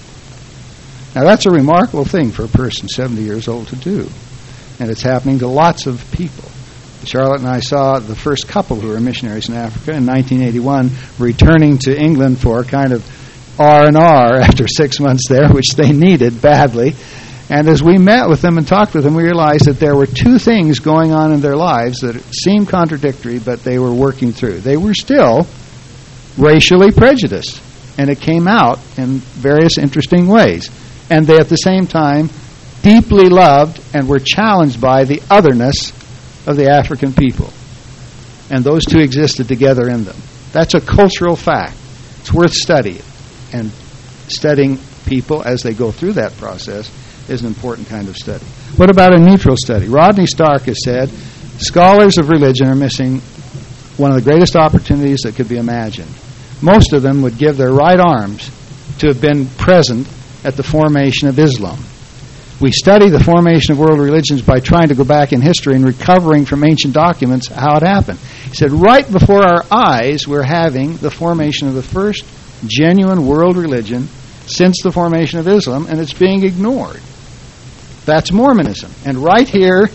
Now, that's a remarkable thing for a person seventy years old to do, and it's happening to lots of people. Charlotte and I saw the first couple who were missionaries in Africa in nineteen eighty-one returning to England for kind of R and R after six months there, which they needed badly. And as we met with them and talked with them, we realized that there were two things going on in their lives that seemed contradictory, but they were working through. They were still racially prejudiced, and it came out in various interesting ways. And they, at the same time, deeply loved and were challenged by the otherness of the African people. And those two existed together in them. That's a cultural fact. It's worth studying. And studying people as they go through that process is an important kind of study. What about a neutral study? Rodney Stark has said, scholars of religion are missing one of the greatest opportunities that could be imagined. Most of them would give their right arms to have been present at the formation of Islam. We study the formation of world religions by trying to go back in history and recovering from ancient documents how it happened. He said, right before our eyes, we're having the formation of the first genuine world religion since the formation of Islam, and it's being ignored. That's Mormonism. And right here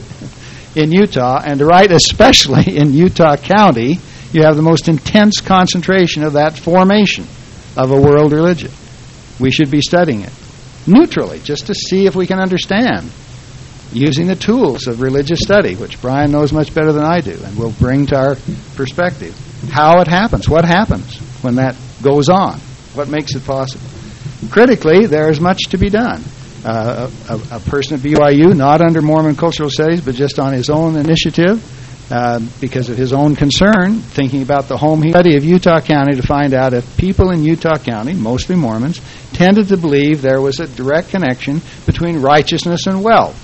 in Utah, and right especially in Utah County, you have the most intense concentration of that formation of a world religion. We should be studying it neutrally, just to see if we can understand, using the tools of religious study, which Brian knows much better than I do, and will bring to our perspective how it happens, what happens when that goes on, what makes it possible. Critically, there is much to be done. Uh, a, a person at B Y U, not under Mormon cultural studies, but just on his own initiative, uh, because of his own concern, thinking about the home study of Utah County to find out if people in Utah County, mostly Mormons, tended to believe there was a direct connection between righteousness and wealth.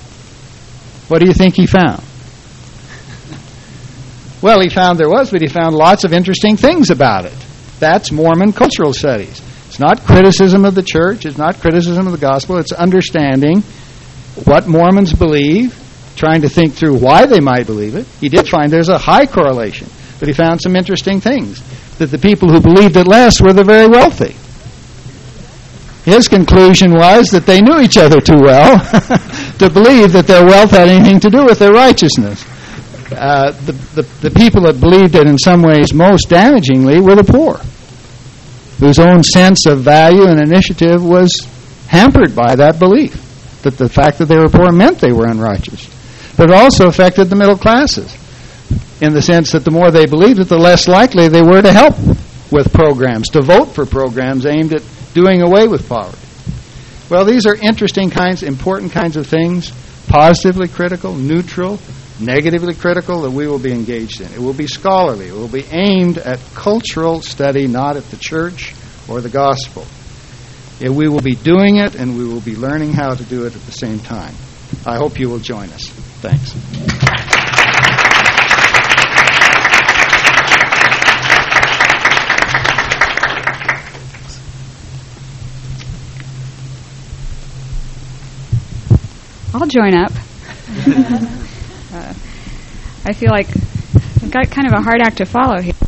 What do you think he found? Well, he found there was, but he found lots of interesting things about it. That's Mormon cultural studies. It's not criticism of the church. It's not criticism of the gospel. It's understanding what Mormons believe, trying to think through why they might believe it. He did find there's a high correlation, but he found some interesting things, that the people who believed it less were the very wealthy. His conclusion was that they knew each other too well to believe that their wealth had anything to do with their righteousness. Uh, the, the, the people that believed it in some ways most damagingly were the poor, whose own sense of value and initiative was hampered by that belief, that the fact that they were poor meant they were unrighteous. But it also affected the middle classes, in the sense that the more they believed it, the less likely they were to help with programs, to vote for programs aimed at doing away with poverty. Well, these are interesting kinds, important kinds of things, positively critical, neutral, negatively critical, that we will be engaged in. It will be scholarly. It will be aimed at cultural study, not at the church or the gospel. It, we will be doing it, and we will be learning how to do it at the same time. I hope you will join us. Thanks. I'll join up. uh, I feel like I've got kind of a hard act to follow here.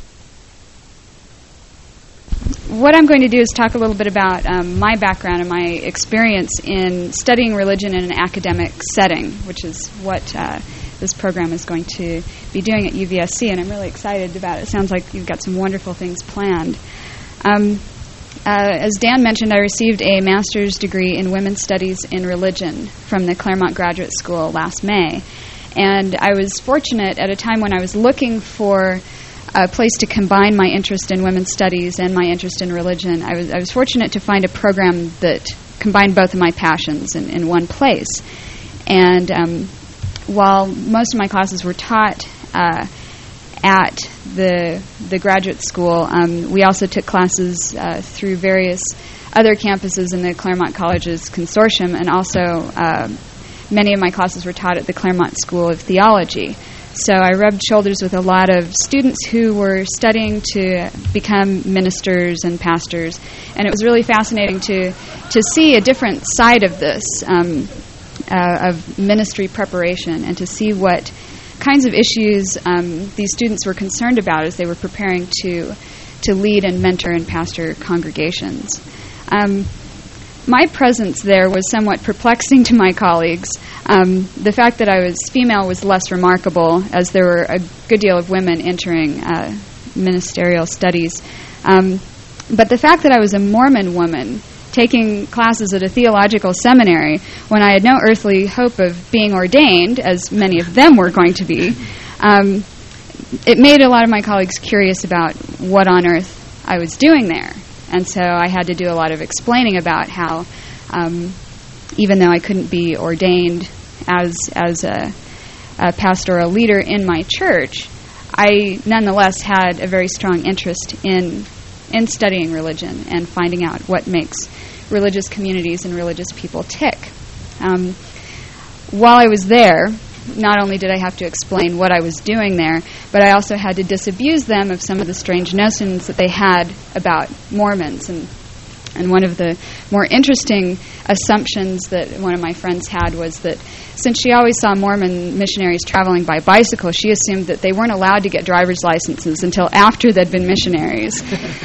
What I'm going to do is talk a little bit about um, my background and my experience in studying religion in an academic setting, which is what uh, this program is going to be doing at U V S C, and I'm really excited about it. It sounds like you've got some wonderful things planned. Um, Uh, as Dan mentioned, I received a master's degree in women's studies in religion from the Claremont Graduate School last May. And I was fortunate at a time when I was looking for a place to combine my interest in women's studies and my interest in religion. I was I was fortunate to find a program that combined both of my passions in, in one place. And um, while most of my classes were taught uh, at the the graduate school. Um, we also took classes uh, through various other campuses in the Claremont College's consortium, and also uh, many of my classes were taught at the Claremont School of Theology. So I rubbed shoulders with a lot of students who were studying to become ministers and pastors, and it was really fascinating to to see a different side of this, um, uh, of ministry preparation, and to see what kinds of issues um, these students were concerned about as they were preparing to to lead and mentor and pastor congregations. Um, my presence there was somewhat perplexing to my colleagues. Um, the fact that I was female was less remarkable, as there were a good deal of women entering uh, ministerial studies. Um, but the fact that I was a Mormon woman taking classes at a theological seminary when I had no earthly hope of being ordained, as many of them were going to be, um, it made a lot of my colleagues curious about what on earth I was doing there. And so I had to do a lot of explaining about how, um, even though I couldn't be ordained as as a, a pastoral leader in my church, I nonetheless had a very strong interest in in studying religion and finding out what makes religious communities and religious people tick. Um, while I was there, not only did I have to explain what I was doing there, but I also had to disabuse them of some of the strange notions that they had about Mormons. And and one of the more interesting assumptions that one of my friends had was that since she always saw Mormon missionaries traveling by bicycle, she assumed that they weren't allowed to get driver's licenses until after they'd been missionaries.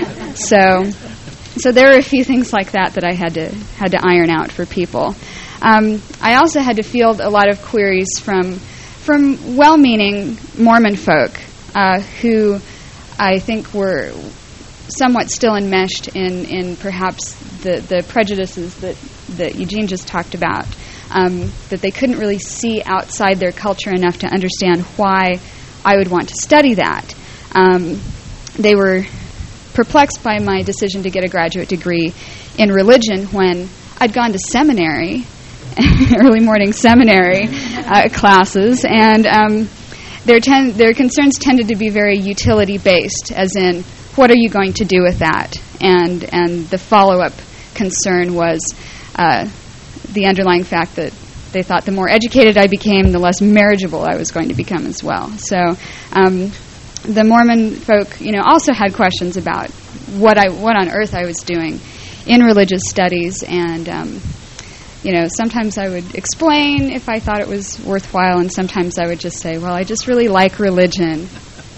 so so there were a few things like that that I had to had to iron out for people. Um, I also had to field a lot of queries from from well-meaning Mormon folk uh, who I think were somewhat still enmeshed in, in perhaps the, the prejudices that, that Eugene just talked about, um, that they couldn't really see outside their culture enough to understand why I would want to study that. Um, they were perplexed by my decision to get a graduate degree in religion when I'd gone to seminary, early morning seminary uh, classes, and um, their ten- their concerns tended to be very utility-based, as in, what are you going to do with that? And and the follow-up concern was uh, the underlying fact that they thought the more educated I became, the less marriageable I was going to become as well. So um, the Mormon folk, you know, also had questions about what I what on earth I was doing in religious studies, and um, you know, sometimes I would explain if I thought it was worthwhile, and sometimes I would just say, well, I just really like religion.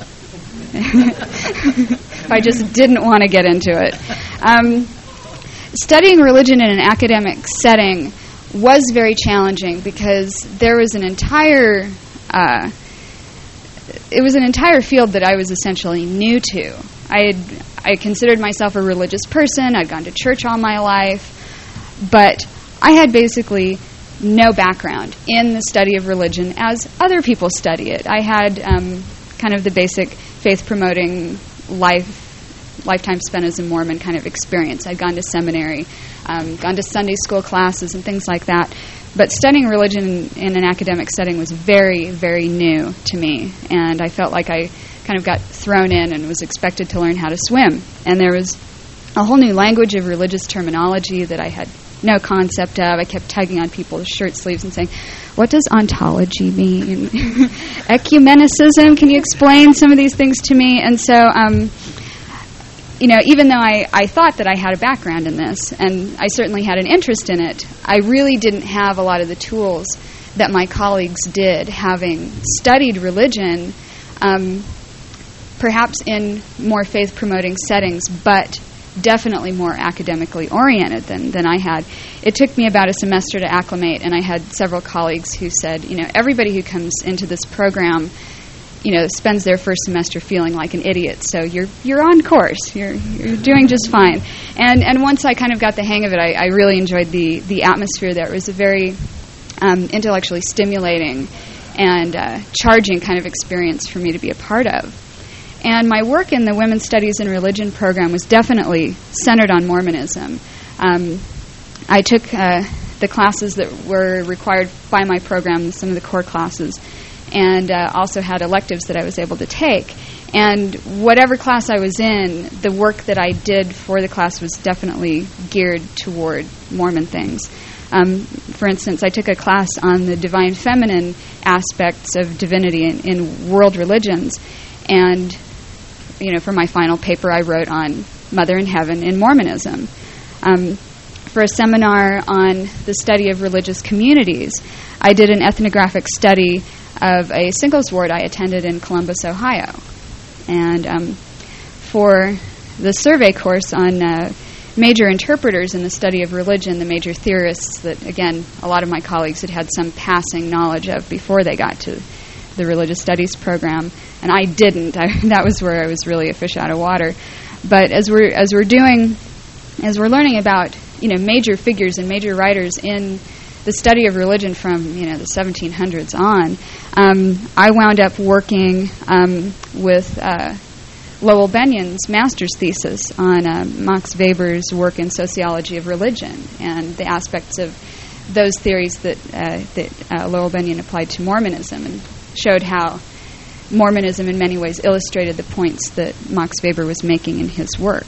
If I just didn't want to get into it. Um, studying religion in an academic setting was very challenging because there was an entire uh, it was an entire field that I was essentially new to. I had I considered myself a religious person. I'd gone to church all my life, but I had basically no background in the study of religion as other people study it. I had um, kind of the basic faith-promoting life, lifetime spent as a Mormon kind of experience. I'd gone to seminary, um, gone to Sunday school classes and things like that. But studying religion in, in an academic setting was very, very new to me. And I felt like I kind of got thrown in and was expected to learn how to swim. And there was a whole new language of religious terminology that I had no concept of. I kept tugging on people's shirt sleeves and saying, what does ontology mean? Ecumenicism, can you explain some of these things to me? And so, um, you know, even though I, I thought that I had a background in this, and I certainly had an interest in it, I really didn't have a lot of the tools that my colleagues did, having studied religion, um, perhaps in more faith-promoting settings, but definitely more academically oriented than, than I had. It took me about a semester to acclimate, and I had several colleagues who said, you know, everybody who comes into this program, you know, spends their first semester feeling like an idiot. So you're you're on course. You're you're doing just fine. And and once I kind of got the hang of it, I, I really enjoyed the the atmosphere there. It was a very um, intellectually stimulating and uh, charging kind of experience for me to be a part of. And my work in the Women's Studies in Religion program was definitely centered on Mormonism. Um, I took uh, the classes that were required by my program, some of the core classes, and uh, also had electives that I was able to take. And whatever class I was in, the work that I did for the class was definitely geared toward Mormon things. Um, for instance, I took a class on the divine feminine aspects of divinity in, in world religions, and you know, for my final paper, I wrote on Mother in Heaven in Mormonism. Um, for a seminar on the study of religious communities, I did an ethnographic study of a singles ward I attended in Columbus, Ohio. And um, for the survey course on uh, major interpreters in the study of religion, the major theorists that, again, a lot of my colleagues had had some passing knowledge of before they got to the religious studies program, and I didn't. I, that was where I was really a fish out of water. But as we're as we're doing, as we're learning about you know major figures and major writers in the study of religion from you know the seventeen hundreds on, um, I wound up working um, with uh, Lowell Benyon's master's thesis on uh, Max Weber's work in sociology of religion and the aspects of those theories that uh, that uh, Lowell Benyon applied to Mormonism, and showed how Mormonism in many ways illustrated the points that Max Weber was making in his work.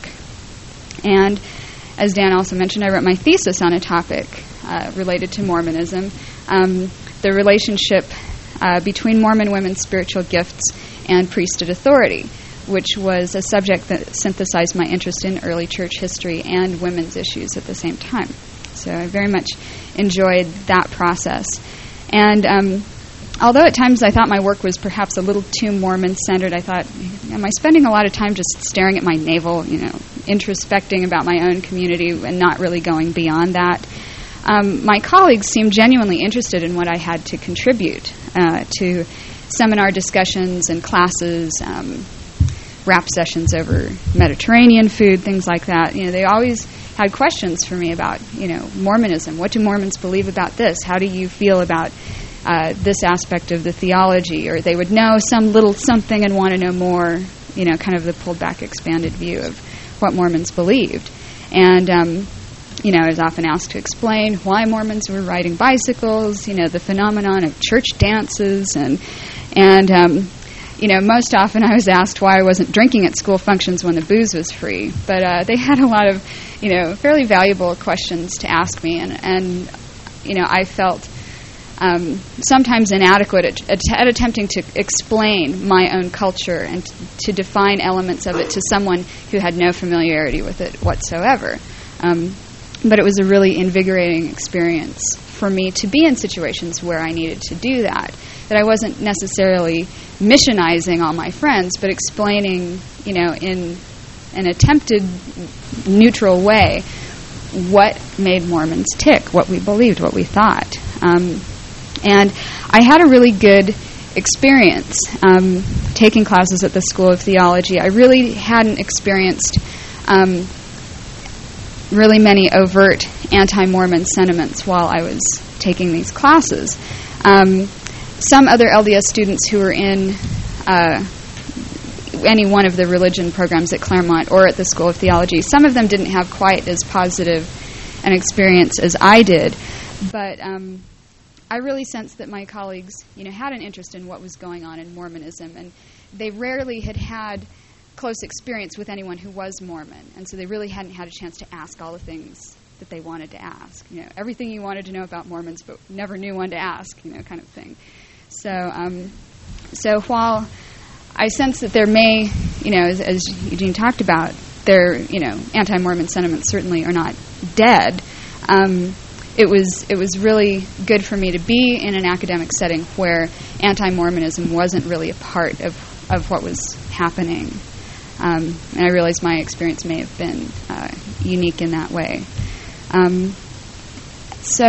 And as Dan also mentioned, I wrote my thesis on a topic uh, related to Mormonism, um, the relationship uh, between Mormon women's spiritual gifts and priesthood authority, which was a subject that synthesized my interest in early church history and women's issues at the same time. So I very much enjoyed that process. And um, although at times I thought my work was perhaps a little too Mormon-centered, I thought, am I spending a lot of time just staring at my navel, you know, introspecting about my own community and not really going beyond that? Um, my colleagues seemed genuinely interested in what I had to contribute uh, to seminar discussions and classes, um, rap sessions over Mediterranean food, things like that. You know, they always had questions for me about, you know, Mormonism. What do Mormons believe about this? How do you feel about uh, this aspect of the theology? Or they would know some little something and want to know more, you know, kind of the pulled back, expanded view of what Mormons believed. And, um, you know, I was often asked to explain why Mormons were riding bicycles, you know, the phenomenon of church dances, and, and um, you know, most often I was asked why I wasn't drinking at school functions when the booze was free. But uh, they had a lot of, you know, fairly valuable questions to ask me, and, and you know, I felt um, sometimes inadequate at, at, at attempting to explain my own culture and t- to define elements of it to someone who had no familiarity with it whatsoever. Um, but it was a really invigorating experience for me to be in situations where I needed to do that, that I wasn't necessarily missionizing all my friends, but explaining, you know, in an attempted neutral way what made Mormons tick, what we believed, what we thought. Um, and I had a really good experience um, taking classes at the School of Theology. I really hadn't experienced um, really many overt anti-Mormon sentiments while I was taking these classes. Um, some other L D S students who were in uh, any one of the religion programs at Claremont or at the School of Theology, some of them didn't have quite as positive an experience as I did, but um, I really sensed that my colleagues, you know, had an interest in what was going on in Mormonism, and they rarely had had close experience with anyone who was Mormon, and so they really hadn't had a chance to ask all the things that they wanted to ask. You know, everything you wanted to know about Mormons, but never knew one to ask, you know, kind of thing. So, um, so while I sense that there may, you know, as, as Eugene talked about, their, you know, anti-Mormon sentiments certainly are not dead. Um, it was it was really good for me to be in an academic setting where anti-Mormonism wasn't really a part of, of what was happening. Um, and I realize my experience may have been uh, unique in that way. Um, so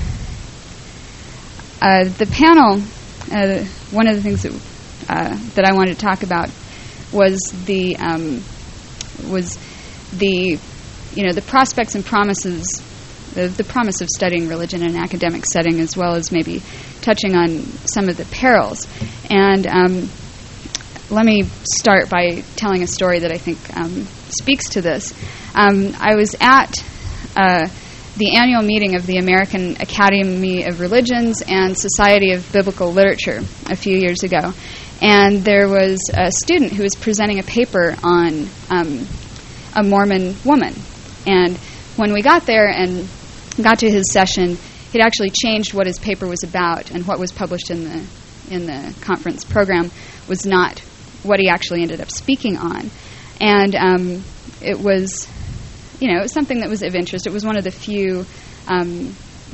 uh, the panel, uh, one of the things that uh, that I wanted to talk about was the um, was the you know the prospects and promises, the, the promise of studying religion in an academic setting, as well as maybe touching on some of the perils. And um, let me start by telling a story that I think um, speaks to this. Um, I was at uh, the annual meeting of the American Academy of Religions and Society of Biblical Literature a few years ago. And there was a student who was presenting a paper on um, a Mormon woman. And when we got there and got to his session, he'd actually changed what his paper was about, and what was published in the in the conference program was not what he actually ended up speaking on. And um, it was, you know, it was something that was of interest. It was one of the few um,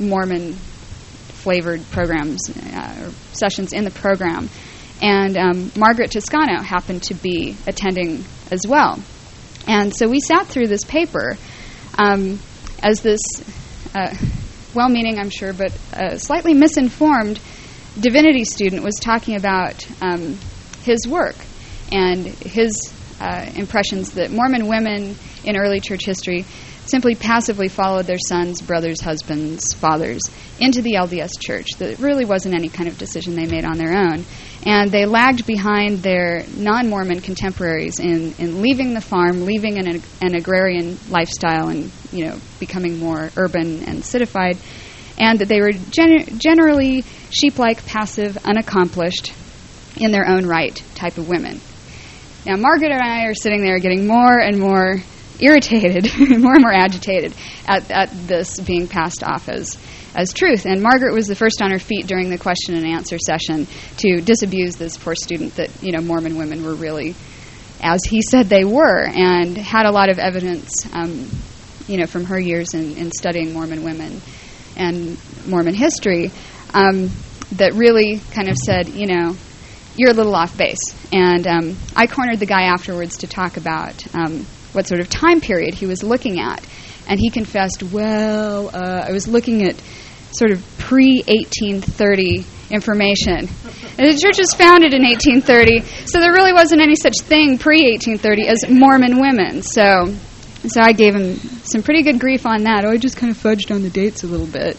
Mormon-flavored programs uh, or sessions in the program. And um, Margaret Toscano happened to be attending as well. And so we sat through this paper um, as this uh, well-meaning, I'm sure, but uh, slightly misinformed divinity student was talking about um, his work and his uh, impressions that Mormon women in early church history simply passively followed their sons, brothers, husbands, fathers into the L D S church. That it really wasn't any kind of decision they made on their own. And they lagged behind their non-Mormon contemporaries in, in leaving the farm, leaving an, an agrarian lifestyle and, you know, becoming more urban and citified, and that they were gen- generally sheep-like, passive, unaccomplished, in their own right type of women. Now, Margaret and I are sitting there getting more and more irritated, more and more agitated at, at this being passed off as as truth. And Margaret was the first on her feet during the question and answer session to disabuse this poor student that, you know, Mormon women were really, as he said they were, and had a lot of evidence, um, you know, from her years in, in studying Mormon women and Mormon history, um, that really kind of said, you know, you're a little off base. And um, I cornered the guy afterwards to talk about um, what sort of time period he was looking at. And he confessed, well, uh, I was looking at sort of pre eighteen thirty information. And the church was founded in eighteen thirty, so there really wasn't any such thing pre eighteen thirty as Mormon women. So so I gave him some pretty good grief on that. Oh, I just kind of fudged on the dates a little bit.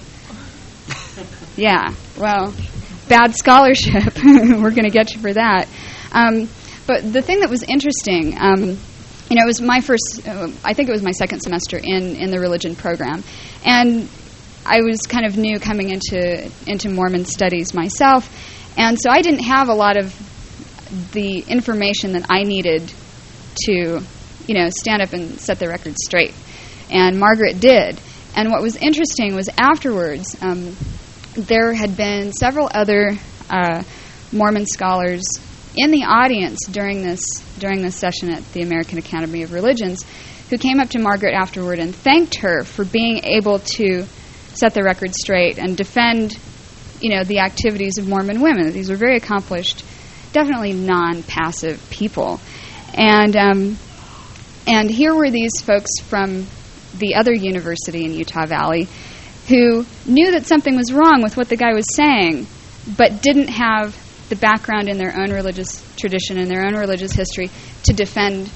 Yeah, well, bad scholarship. We're going to get you for that. Um, but the thing that was interesting, um, you know, it was my first, uh, I think it was my second semester in, in the religion program. And I was kind of new coming into into Mormon studies myself. And so I didn't have a lot of the information that I needed to, you know, stand up and set the record straight. And Margaret did. And what was interesting was afterwards, um, there had been several other uh, Mormon scholars in the audience during this during this session at the American Academy of Religions who came up to Margaret afterward and thanked her for being able to set the record straight and defend, you know, the activities of Mormon women. These were very accomplished, definitely non-passive people. And um, and here were these folks from the other university in Utah Valley who knew that something was wrong with what the guy was saying, but didn't have the background in their own religious tradition and their own religious history to defend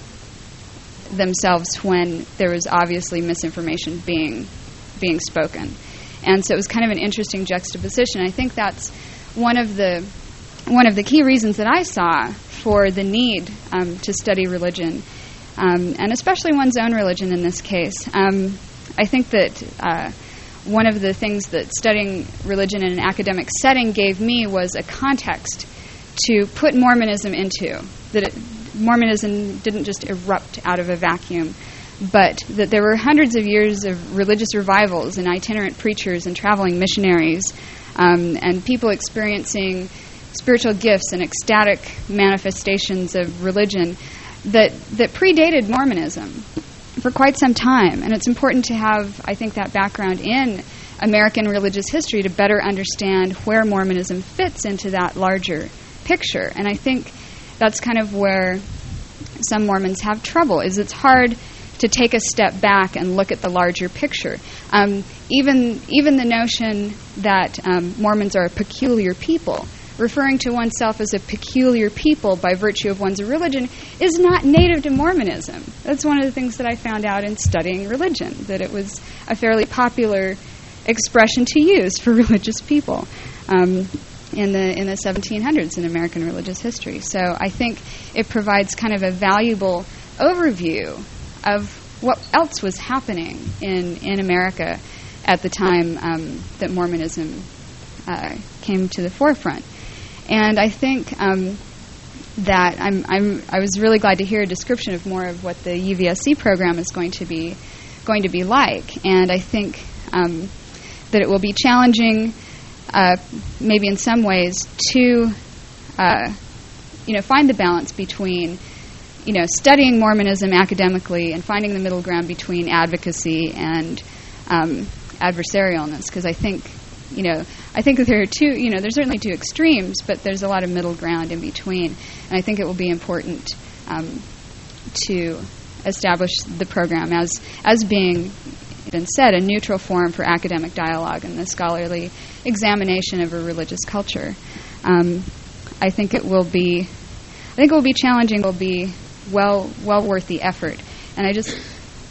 themselves when there was obviously misinformation being being spoken. And so it was kind of an interesting juxtaposition. I think that's one of the one of the key reasons that I saw for the need um, to study religion, um, and especially one's own religion in this case. Um, I think that uh, one of the things that studying religion in an academic setting gave me was a context to put Mormonism into. That it, Mormonism didn't just erupt out of a vacuum, but that there were hundreds of years of religious revivals and itinerant preachers and traveling missionaries, um, and people experiencing spiritual gifts and ecstatic manifestations of religion that that predated Mormonism for quite some time. And it's important to have, I think, that background in American religious history to better understand where Mormonism fits into that larger picture. And I think that's kind of where some Mormons have trouble, is it's hard to take a step back and look at the larger picture. Um, even even the notion that um, Mormons are a peculiar people, referring to oneself as a peculiar people by virtue of one's religion, is not native to Mormonism. That's one of the things that I found out in studying religion, that it was a fairly popular expression to use for religious people um, in the in the seventeen hundreds in American religious history. So I think it provides kind of a valuable overview of what else was happening in, in America at the time um, that Mormonism uh, came to the forefront. And I think um, that I'm, I'm, I was really glad to hear a description of more of what the U V S C program is going to be going to be like. And I think um, that it will be challenging, uh, maybe in some ways, to uh, you know find the balance between you know studying Mormonism academically and finding the middle ground between advocacy and um, adversarialness. Because I think you know I think that there are two you know there's certainly two extremes, but there's a lot of middle ground in between. And I think it will be important um, to establish the program as as being, been said, a neutral forum for academic dialogue and the scholarly examination of a religious culture. Um, I think it will be, I think it will be challenging. It will be well well worth the effort. And I just,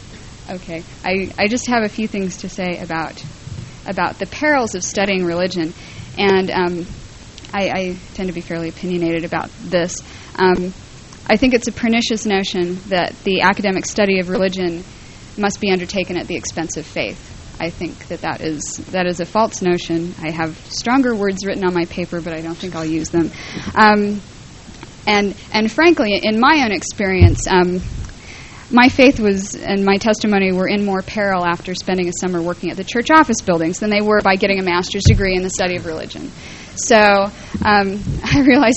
okay, I, I just have a few things to say about about the perils of studying religion, and um, I, I tend to be fairly opinionated about this. Um, I think it's a pernicious notion that the academic study of religion must be undertaken at the expense of faith. I think that that is that is a false notion. I have stronger words written on my paper, but I don't think I'll use them. Um, and and frankly, in my own experience, um, my faith was and my testimony were in more peril after spending a summer working at the church office buildings than they were by getting a master's degree in the study of religion. So um, I realize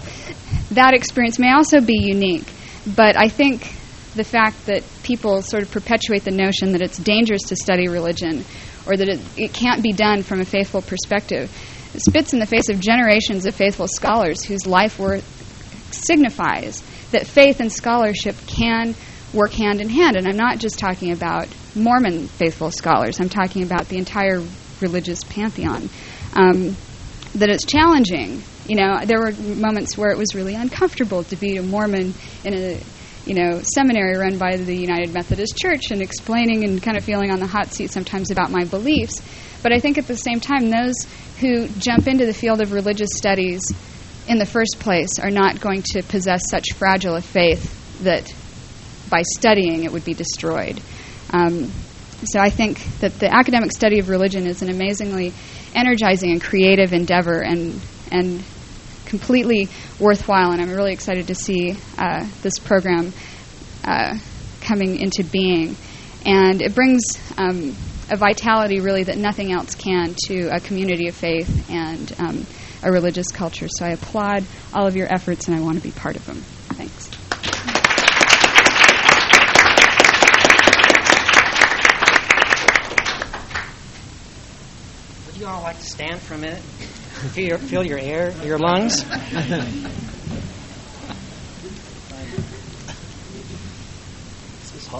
that experience may also be unique, but I think the fact that people sort of perpetuate the notion that it's dangerous to study religion or that it, it can't be done from a faithful perspective spits in the face of generations of faithful scholars whose life work signifies that faith and scholarship can work hand in hand. And I'm not just talking about Mormon faithful scholars. I'm talking about the entire religious pantheon. Um, that it's challenging. You know, there were moments where it was really uncomfortable to be a Mormon in a you know, seminary run by the United Methodist Church and explaining and kind of feeling on the hot seat sometimes about my beliefs. But I think at the same time, those who jump into the field of religious studies in the first place are not going to possess such fragile a faith that by studying it would be destroyed. Um, so I think that the academic study of religion is an amazingly energizing and creative endeavor and and completely worthwhile, and I'm really excited to see uh, this program uh, coming into being. And it brings um, a vitality, really, that nothing else can to a community of faith and um, a religious culture. So I applaud all of your efforts, and I want to be part of them. Thanks. Would you all like to stand for a minute? Feel your, feel your air, your lungs. This is hot.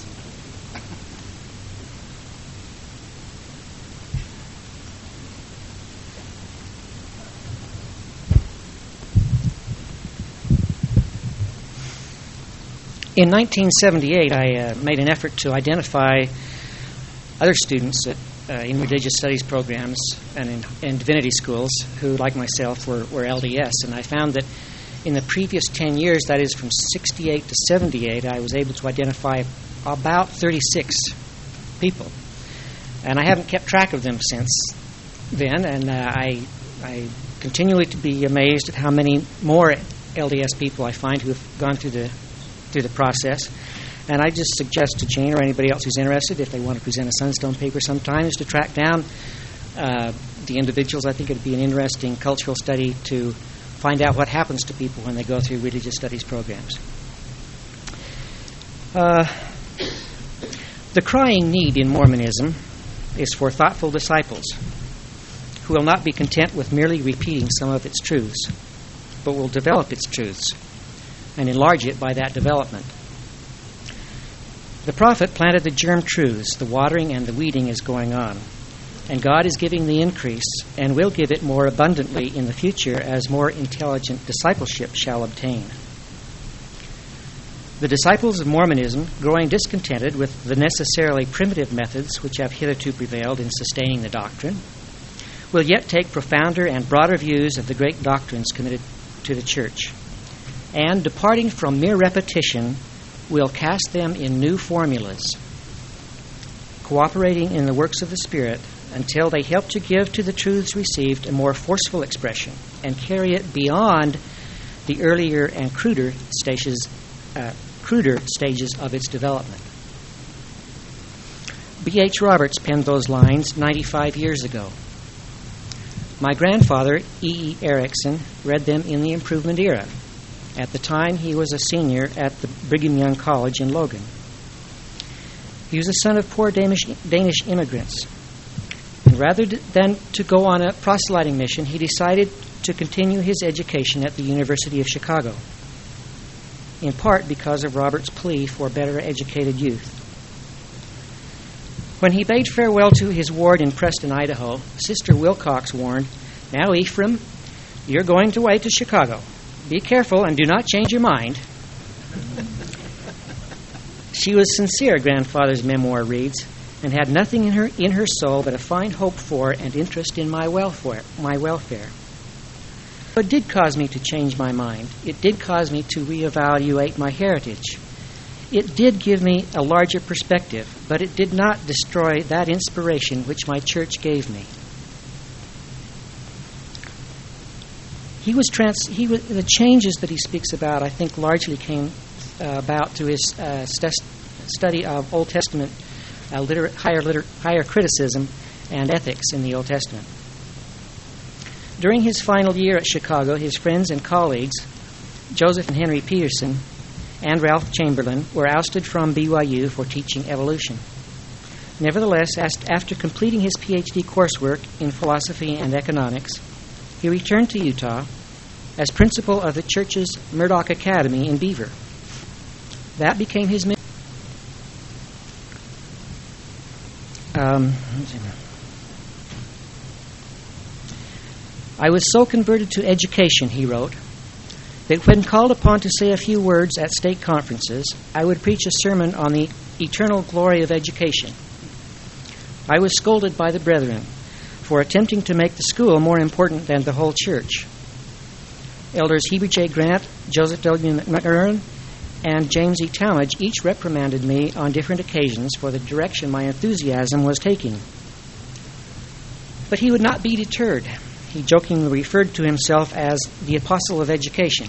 In nineteen seventy-eight, I uh, made an effort to identify other students at Uh, in religious studies programs and in, in divinity schools who, like myself, were, were L D S. And I found that in the previous ten years, that is from sixty-eight to seventy-eight, I was able to identify about thirty-six people. And I haven't kept track of them since then, and uh, I, I continually to be amazed at how many more L D S people I find who have gone through the, through the process. And I just suggest to Jane or anybody else who's interested, if they want to present a Sunstone paper sometime, is to track down uh, the individuals. I think it would be an interesting cultural study to find out what happens to people when they go through religious studies programs. Uh, the crying need in Mormonism is for thoughtful disciples who will not be content with merely repeating some of its truths, but will develop its truths and enlarge it by that development. The prophet planted the germ truths. The watering and the weeding is going on. And God is giving the increase and will give it more abundantly in the future as more intelligent discipleship shall obtain. The disciples of Mormonism, growing discontented with the necessarily primitive methods which have hitherto prevailed in sustaining the doctrine, will yet take profounder and broader views of the great doctrines committed to the church, and, departing from mere repetition, will cast them in new formulas. cooperating in the works of the Spirit until they help to give to the truths received a more forceful expression and carry it beyond the earlier and cruder stages, uh, cruder stages of its development. B H Roberts penned those lines ninety-five years ago. My grandfather, E E Erickson, read them in the Improvement era. At the time, he was a senior at the Brigham Young College in Logan. He was the son of poor Danish, Danish immigrants. And rather than to go on a proselyting mission, he decided to continue his education at the University of Chicago, in part because of Robert's plea for better educated youth. When he bade farewell to his ward in Preston, Idaho, Sister Wilcox warned, "Now, Ephraim, you're going away to Chicago. Be careful and do not change your mind." She was sincere, Grandfather's memoir reads, and had nothing in her in her soul but a fine hope for and interest in my welfare. My welfare. It did cause me to change my mind. It did cause me to reevaluate my heritage. It did give me a larger perspective, but it did not destroy that inspiration which my church gave me. He was trans. He was, the changes that he speaks about, I think, largely came uh, about through his uh, st- study of Old Testament uh, liter- higher, liter- higher criticism and ethics in the Old Testament. During his final year at Chicago, his friends and colleagues, Joseph and Henry Peterson and Ralph Chamberlain, were ousted from B Y U for teaching evolution. Nevertheless, after completing his P H D coursework in philosophy and economics, he returned to Utah as principal of the church's Murdoch Academy in Beaver. That became his mission. Um, I was so converted to education, he wrote, that when called upon to say a few words at state conferences, I would preach a sermon on the eternal glory of education. I was scolded by the brethren for attempting to make the school more important than the whole church. Elders Heber J. Grant, Joseph W. McMurrin, and James E. Talmage each reprimanded me on different occasions for the direction my enthusiasm was taking. But he would not be deterred. He jokingly referred to himself as the apostle of education.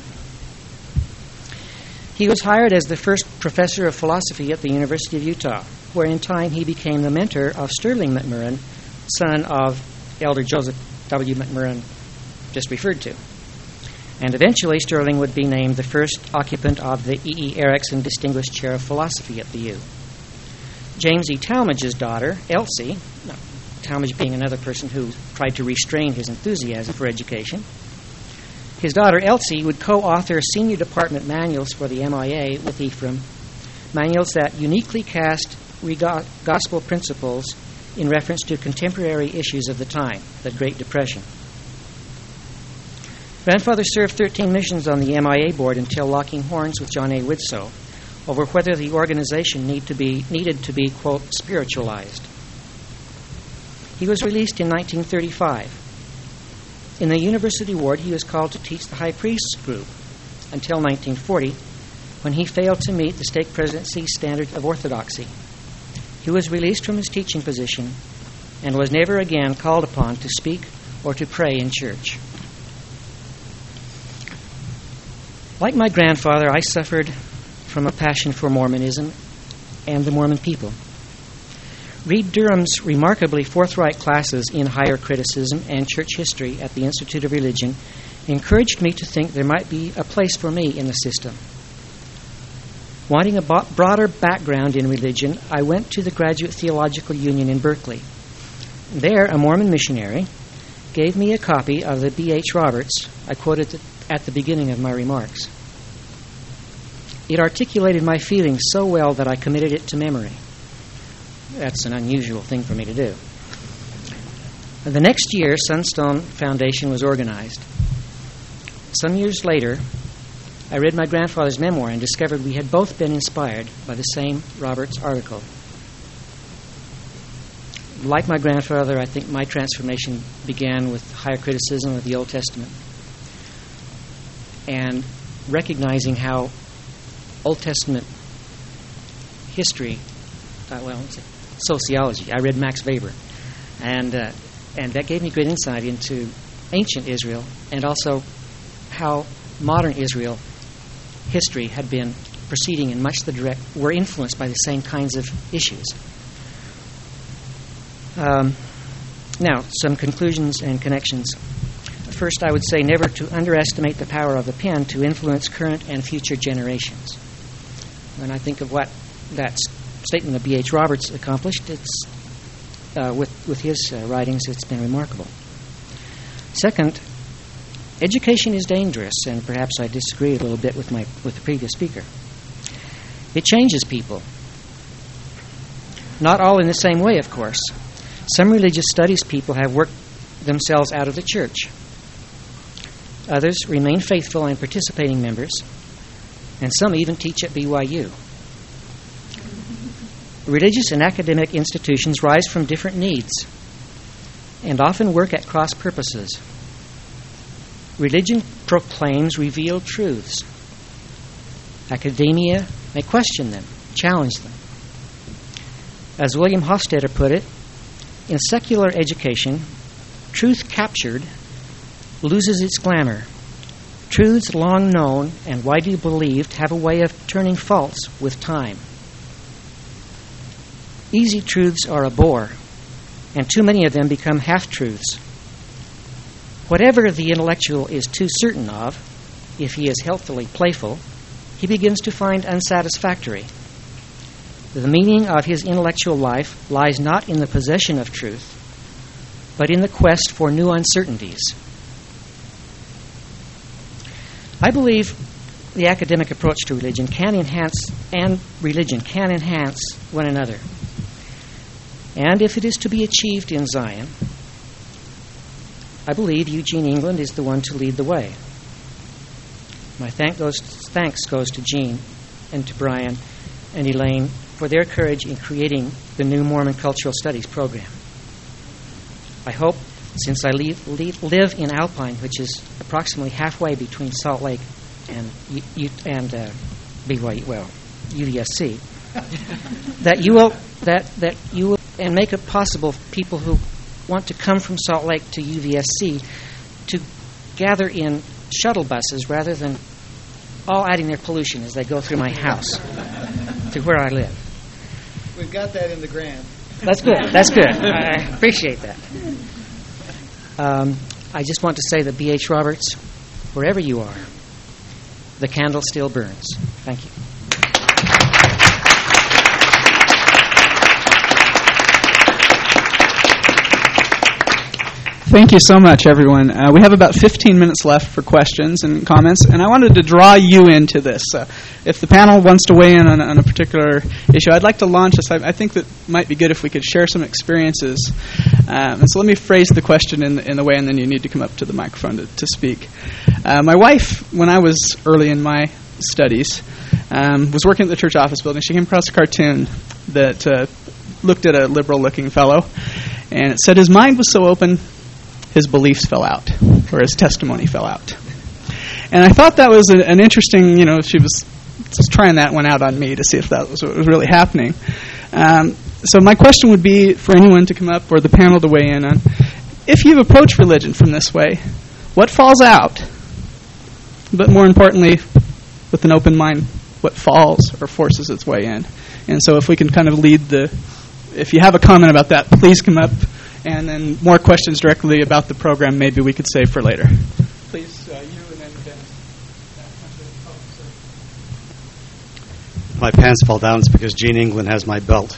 He was hired as the first professor of philosophy at the University of Utah, where in time he became the mentor of Sterling McMurrin, son of Elder Joseph W. McMurrin, just referred to. And eventually Sterling would be named the first occupant of the E E Erickson Distinguished Chair of Philosophy at the U. James E. Talmage's daughter, Elsie, no, Talmage being another person who tried to restrain his enthusiasm for education, his daughter Elsie would co-author senior department manuals for the M I A with Ephraim, manuals that uniquely cast gospel principles in reference to contemporary issues of the time, the Great Depression. Grandfather served thirteen missions on the M I A board until locking horns with John A. Widsoe over whether the organization need to be, needed to be, quote, spiritualized. He was released in nineteen thirty-five. In the university ward, he was called to teach the high priest's group until nineteen forty, when he failed to meet the stake presidency standard of orthodoxy. He was released from his teaching position and was never again called upon to speak or to pray in church. Like my grandfather, I suffered from a passion for Mormonism and the Mormon people. Reed Durham's remarkably forthright classes in higher criticism and church history at the Institute of Religion encouraged me to think there might be a place for me in the system. Wanting a bo- broader background in religion, I went to the Graduate Theological Union in Berkeley. There, a Mormon missionary gave me a copy of the B H Roberts I quoted at the beginning of my remarks. It articulated my feelings so well that I committed it to memory. That's an unusual thing for me to do. The next year, Sunstone Foundation was organized. Some years later, I read my grandfather's memoir and discovered we had both been inspired by the same Roberts article. Like my grandfather, I think my transformation began with higher criticism of the Old Testament and recognizing how Old Testament history, uh, well, sociology. I read Max Weber, and uh, and that gave me great insight into ancient Israel and also how modern Israel history had been proceeding in much the direct, were influenced by the same kinds of issues. Um, now, some conclusions and connections. First, I would say never to underestimate the power of the pen to influence current and future generations. When I think of what that statement of B H Roberts accomplished, it's uh, with with his uh, writings, it's been remarkable. Second, education is dangerous, and perhaps I disagree a little bit with my with the previous speaker. It changes people. Not all in the same way, of course. Some religious studies people have worked themselves out of the church. Others remain faithful and participating members, and some even teach at B Y U. Religious and academic institutions rise from different needs and often work at cross purposes. Religion proclaims revealed truths. Academia may question them, challenge them. As William Hofstadter put it, in secular education, truth captured loses its glamour. Truths long known and widely believed have a way of turning false with time. Easy truths are a bore, and too many of them become half-truths. Whatever the intellectual is too certain of, if he is healthily playful, he begins to find unsatisfactory. The meaning of his intellectual life lies not in the possession of truth, but in the quest for new uncertainties. I believe the academic approach to religion can enhance, and religion can enhance one another. And if it is to be achieved in Zion, I believe Eugene England is the one to lead the way. My thank goes, thanks goes to Gene and to Brian and Elaine for their courage in creating the new Mormon Cultural Studies program. I hope, since I leave, leave, live in Alpine, which is approximately halfway between Salt Lake and U, U, and uh, B Y U, well, U V S C, that you will that that you will and make it possible for people who want to come from Salt Lake to U V S C to gather in shuttle buses rather than all adding their pollution as they go through my house to where I live. We've got that in the grant. That's good. That's good. I appreciate that. Um, I just want to say that B H Roberts, wherever you are, the candle still burns. Thank you. Thank you so much, everyone. Uh, we have about fifteen minutes left for questions and comments, and I wanted to draw you into this. Uh, if the panel wants to weigh in on, on a particular issue, I'd like to launch this. I, I think that might be good if we could share some experiences. Um, and so let me phrase the question in, in the way, and then you need to come up to the microphone to, to speak. Uh, my wife, when I was early in my studies, um, was working at the church office building. She came across a cartoon that uh, looked at a liberal-looking fellow, and it said his mind was so open his beliefs fell out, or his testimony fell out. And I thought that was a, an interesting, you know, she was just trying that one out on me to see if that was what was really happening. Um, so my question would be for anyone to come up, or the panel to weigh in on, if you've approached religion from this way, what falls out? But more importantly, with an open mind, what falls or forces its way in? And so if we can kind of lead the, if you have a comment about that, please come up. And then more questions directly about the program maybe we could save for later. Please, uh, you and then Ben. My pants fall down. It's because Gene England has my belt.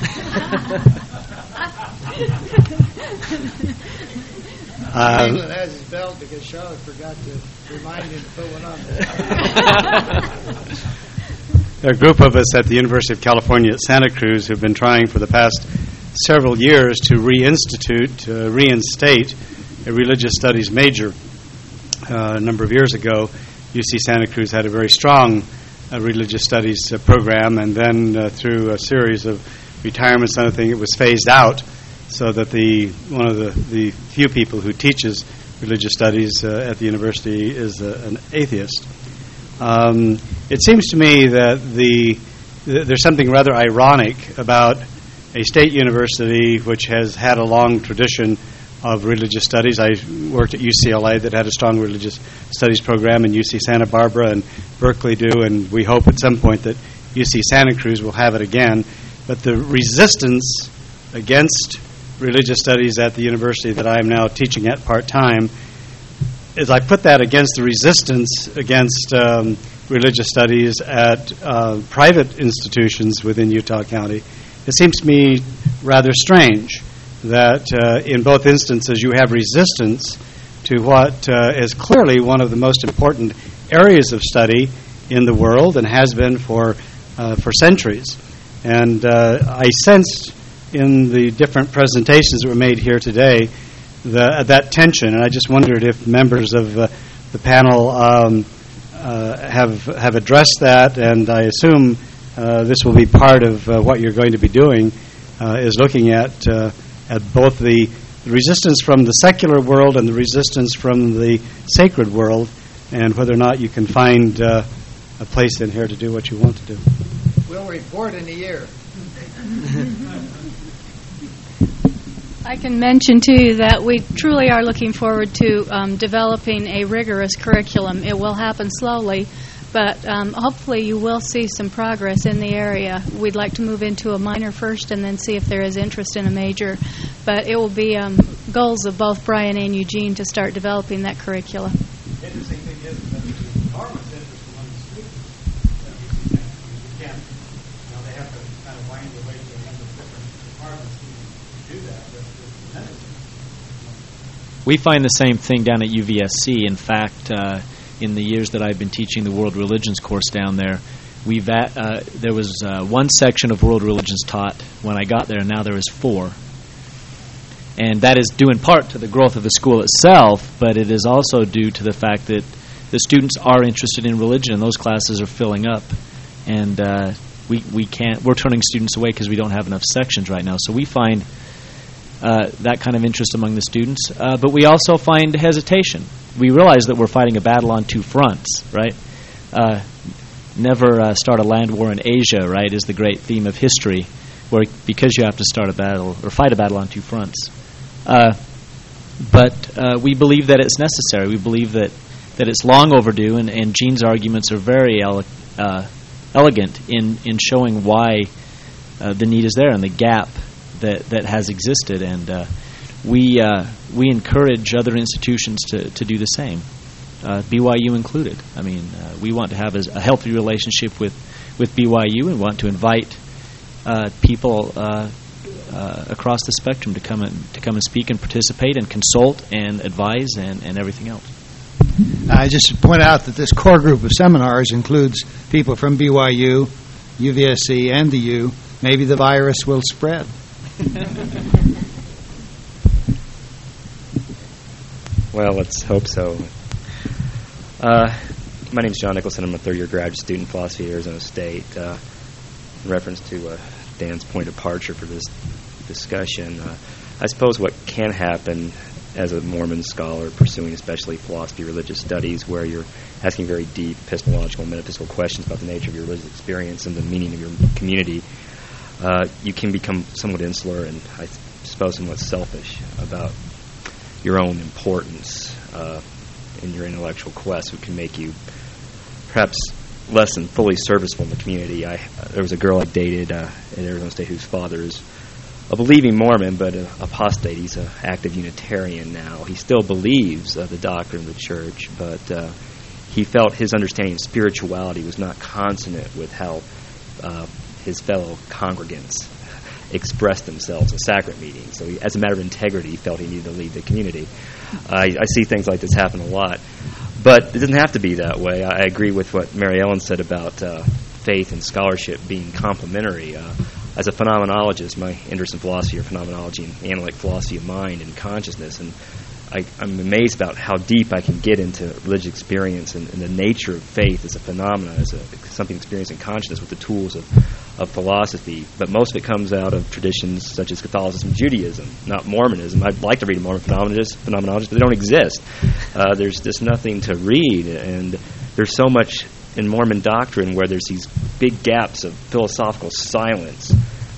um, England has his belt because Charlotte forgot to remind him to put one on. There are a group of us at the University of California at Santa Cruz who've been trying for the past several years to reinstitute, uh, reinstate a religious studies major. Uh, a number of years ago, U C Santa Cruz had a very strong uh, religious studies uh, program, and then uh, through a series of retirements and other things, it was phased out so that the one of the, the few people who teaches religious studies uh, at the university is uh, an atheist. Um, it seems to me that the th- there's something rather ironic about a state university which has had a long tradition of religious studies. I worked at U C L A that had a strong religious studies program, and U C Santa Barbara and Berkeley do, and we hope at some point that U C Santa Cruz will have it again. But the resistance against religious studies at the university that I am now teaching at part-time, is I put that against the resistance against um, religious studies at uh, private institutions within Utah County. It seems to me rather strange that uh, in both instances you have resistance to what uh, is clearly one of the most important areas of study in the world and has been for uh, for centuries. And uh, I sensed in the different presentations that were made here today the, that tension, and I just wondered if members of uh, the panel um, uh, have have addressed that, and I assume uh, this will be part of uh, what you're going to be doing, uh, is looking at uh, at both the resistance from the secular world and the resistance from the sacred world, and whether or not you can find uh, a place in here to do what you want to do. We'll report in a year. I can mention to you that we truly are looking forward to um, developing a rigorous curriculum. It will happen slowly, but um, hopefully you will see some progress in the area. We'd like to move into a minor first and then see if there is interest in a major. But it will be um, goals of both Brian and Eugene to start developing that curricula. Interesting thing is that Norman's interest among the students, uh, you can't, you know, they have to kind of wind their way to a number of different departments to do that, but it's tremendous. We find the same thing down at U V S C. In fact, uh, in the years that I've been teaching the World Religions course down there, we've at, uh, there was uh, one section of World Religions taught when I got there, and now there is four. And that is due in part to the growth of the school itself, but it is also due to the fact that the students are interested in religion, and those classes are filling up. And uh, we we can't we're turning students away because we don't have enough sections right now. So we find uh, that kind of interest among the students, uh, but we also find hesitation. We realize that we're fighting a battle on two fronts, right? Uh, never uh, start a land war in Asia, right? Is the great theme of history, where because you have to start a battle or fight a battle on two fronts. Uh, but uh, we believe that it's necessary. We believe that, that it's long overdue, and, and Gene's arguments are very ele- uh, elegant in, in showing why uh, the need is there and the gap that, that has existed. And uh, we uh, we encourage other institutions to, to do the same, uh, B Y U included. I mean, uh, we want to have a, a healthy relationship with, with B Y U and want to invite uh, people uh, Uh, across the spectrum to come and to come and speak and participate and consult and advise and, and everything else. I just point out that this core group of seminars includes people from B Y U, U V S C, and the U. Maybe the virus will spread. Well, let's hope so. Uh, my name is John Nicholson. I'm a third-year graduate student in philosophy at Arizona State. Uh, in reference to uh, Dan's point of departure for this discussion, uh, I suppose what can happen as a Mormon scholar pursuing especially philosophy, religious studies, where you're asking very deep epistemological and metaphysical questions about the nature of your religious experience and the meaning of your community, uh, you can become somewhat insular and I suppose somewhat selfish about your own importance uh, in your intellectual quest, which can make you perhaps less than fully serviceable in the community. I, uh, there was a girl I dated uh, at Arizona State whose father is a believing Mormon, but an apostate. He's an active Unitarian now. He still believes uh, the doctrine of the church, but uh, he felt his understanding of spirituality was not consonant with how uh, his fellow congregants expressed themselves in sacrament meetings. So he, as a matter of integrity, he felt he needed to lead the community. Uh, I, I see things like this happen a lot. But it doesn't have to be that way. I agree with what Mary Ellen said about uh, faith and scholarship being complementary. Uh, as a phenomenologist, my interest in philosophy or phenomenology and analytic philosophy of mind and consciousness, and I, I'm amazed about how deep I can get into religious experience and, and the nature of faith as a phenomenon, as a, something experienced in consciousness with the tools of, of philosophy. But most of it comes out of traditions such as Catholicism and Judaism, not Mormonism. I'd like to read a Mormon phenomenologist, phenomenologist but they don't exist. Uh, there's just nothing to read, and there's so much in Mormon doctrine where there's these big gaps of philosophical silence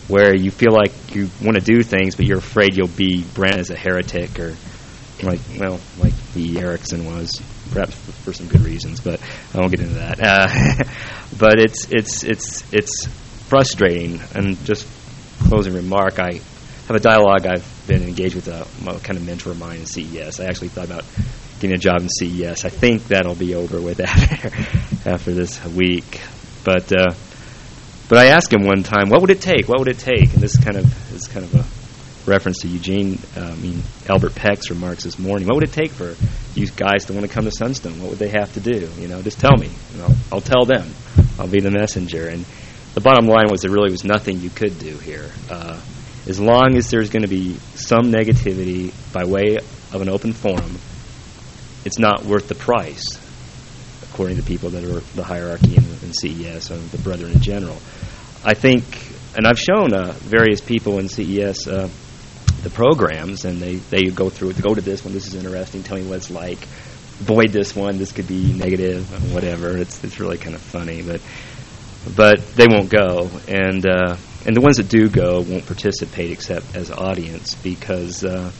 where you feel like you want to do things, but you're afraid you'll be branded as a heretic, or like, well, like B. Erickson was, perhaps for some good reasons, but I won't get into that. Uh, but it's it's it's it's frustrating. And just closing remark, I have a dialogue I've been engaged with a, a kind of mentor of mine in C E S. I actually thought about getting a job in C E S. I think that'll be over with after after this week. But uh, but I asked him one time, what would it take? What would it take? And this kind of is kind of a reference to Eugene, uh, I mean Albert Peck's remarks this morning. What would it take for you guys to want to come to Sunstone? What would they have to do? You know, just tell me. And I'll, I'll tell them. I'll be the messenger. And the bottom line was there really was nothing you could do here. Uh, as long as there's going to be some negativity by way of an open forum, it's not worth the price, according to people that are the hierarchy in, in C E S and the brethren in general. I think, and I've shown uh, various people in C E S uh, the programs, and they, they go through it. Go to this one. This is interesting. Tell me what it's like. Avoid this one. This could be negative. Whatever. It's it's really kind of funny, but but they won't go, and uh, and the ones that do go won't participate except as audience, because uh,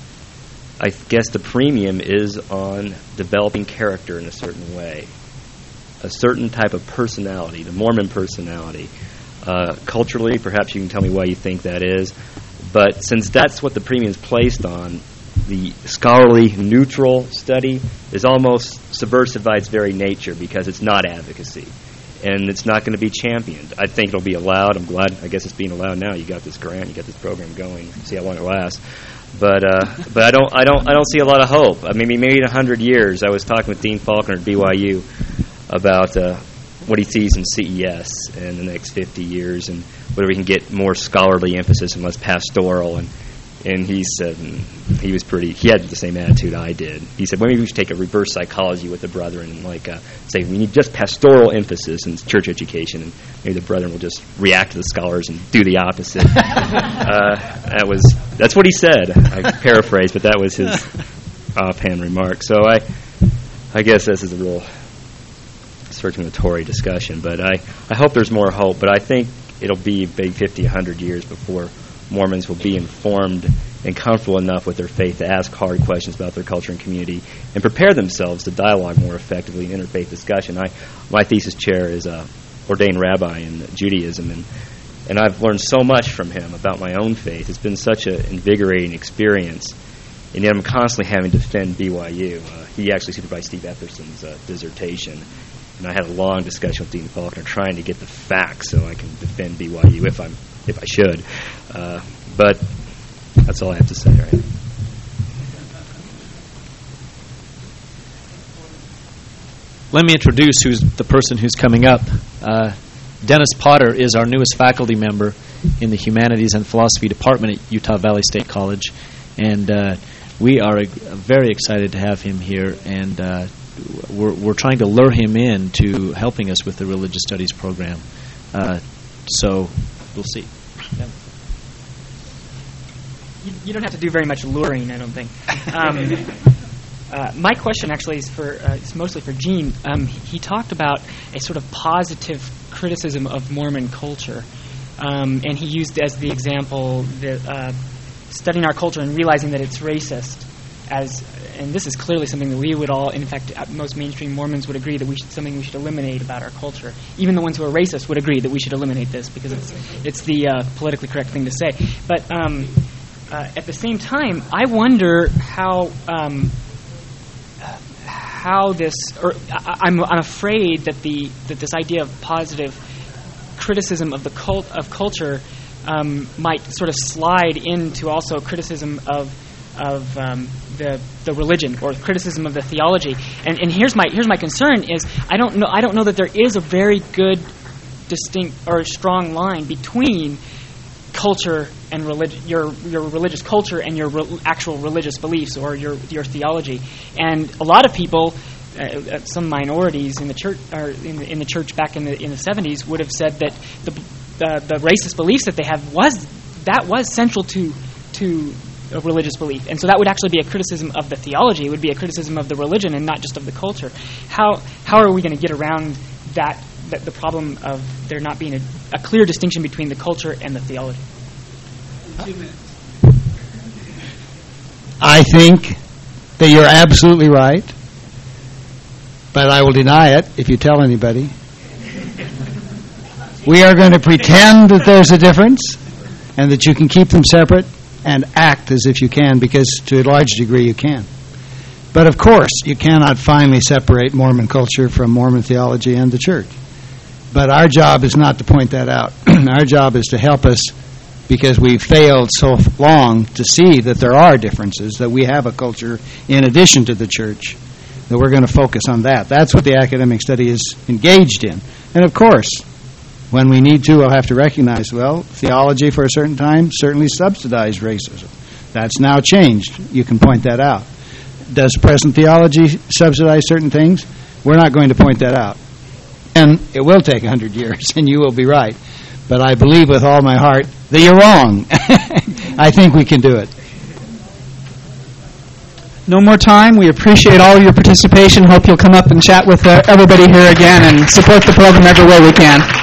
I guess the premium is on developing character in a certain way, a certain type of personality, the Mormon personality. Uh, culturally, perhaps you can tell me why you think that is. But since that's what the premium is placed on, the scholarly, neutral study is almost subversive by its very nature, because it's not advocacy, and it's not going to be championed. I think it'll be allowed. I'm glad. I guess it's being allowed now. You got this grant. You got this program going. See how long it lasts. But uh, but I don't I don't I don't see a lot of hope. I mean, maybe in a hundred years. I was talking with Dean Faulkner at B Y U about uh, what he sees in C E S in the next fifty years, and whether we can get more scholarly emphasis and less pastoral. And and he said, and he was pretty, he had the same attitude I did. He said, well, maybe we should take a reverse psychology with the brethren and like uh, say we need just pastoral emphasis in church education, and maybe the brethren will just react to the scholars and do the opposite. uh, that was that's what he said. I paraphrase, but that was his offhand remark. So I I guess this is a real circulatory discussion, but I, I hope there's more hope. But I think it'll be maybe fifty, one hundred years before Mormons will be informed and comfortable enough with their faith to ask hard questions about their culture and community and prepare themselves to dialogue more effectively in interfaith discussion. I, my thesis chair is a ordained rabbi in Judaism, and, and I've learned so much from him about my own faith. It's been such an invigorating experience, and yet I'm constantly having to defend B Y U. Uh, he actually supervised Steve Etherson's uh, dissertation, and I had a long discussion with Dean Faulkner trying to get the facts so I can defend B Y U if I'm if I should. Uh, but that's all I have to say right now. Let me introduce who's the person who's coming up. Uh, Dennis Potter is our newest faculty member in the Humanities and Philosophy Department at Utah Valley State College, and uh, we are uh, very excited to have him here, and uh, we're, we're trying to lure him in to helping us with the Religious Studies program. Uh, so we'll see. Yeah. You, you don't have to do very much luring, I don't think. Um, uh, my question actually is for uh, it's mostly for Gene. Um, he talked about a sort of positive criticism of Mormon culture, um, and he used as the example that uh, studying our culture and realizing that it's racist. As and this is clearly something that we would all, in fact, most mainstream Mormons would agree that we should something we should eliminate about our culture. Even the ones who are racist would agree that we should eliminate this because it's it's the uh, politically correct thing to say. But um, uh, at the same time, I wonder how um, how this, or I, I'm I'm afraid that the that this idea of positive criticism of the cult of culture um, might sort of slide into also criticism of. of um, the the religion or criticism of the theology, and and here's my here's my concern is I don't know I don't know that there is a very good distinct or strong line between culture and religion, your your religious culture and your re- actual religious beliefs or your your theology. And a lot of people, uh, some minorities in the church or in the, in the church back in the in the seventies would have said that the the, the racist beliefs that they have was that was central to to a religious belief, and so that would actually be a criticism of the theology. It would be a criticism of the religion and not just of the culture. How how are we going to get around that that the problem of there not being a, a clear distinction between the culture and the theology. I think that you're absolutely right, but I will deny it if you tell anybody. We are going to pretend that there's a difference and that you can keep them separate and act as if you can, because to a large degree you can. But of course, you cannot finally separate Mormon culture from Mormon theology and the church. But our job is not to point that out. Our job is to help us, because we've failed so long to see that there are differences, that we have a culture in addition to the church, that we're going to focus on that. That's what the academic study is engaged in. And of course, when we need to, we'll have to recognize, well, theology for a certain time certainly subsidized racism. That's now changed. You can point that out. Does present theology subsidize certain things? We're not going to point that out. And it will take a hundred years, and you will be right. But I believe with all my heart that you're wrong. I think we can do it. No more time. We appreciate all of your participation. Hope you'll come up and chat with uh, everybody here again and support the program every way we can.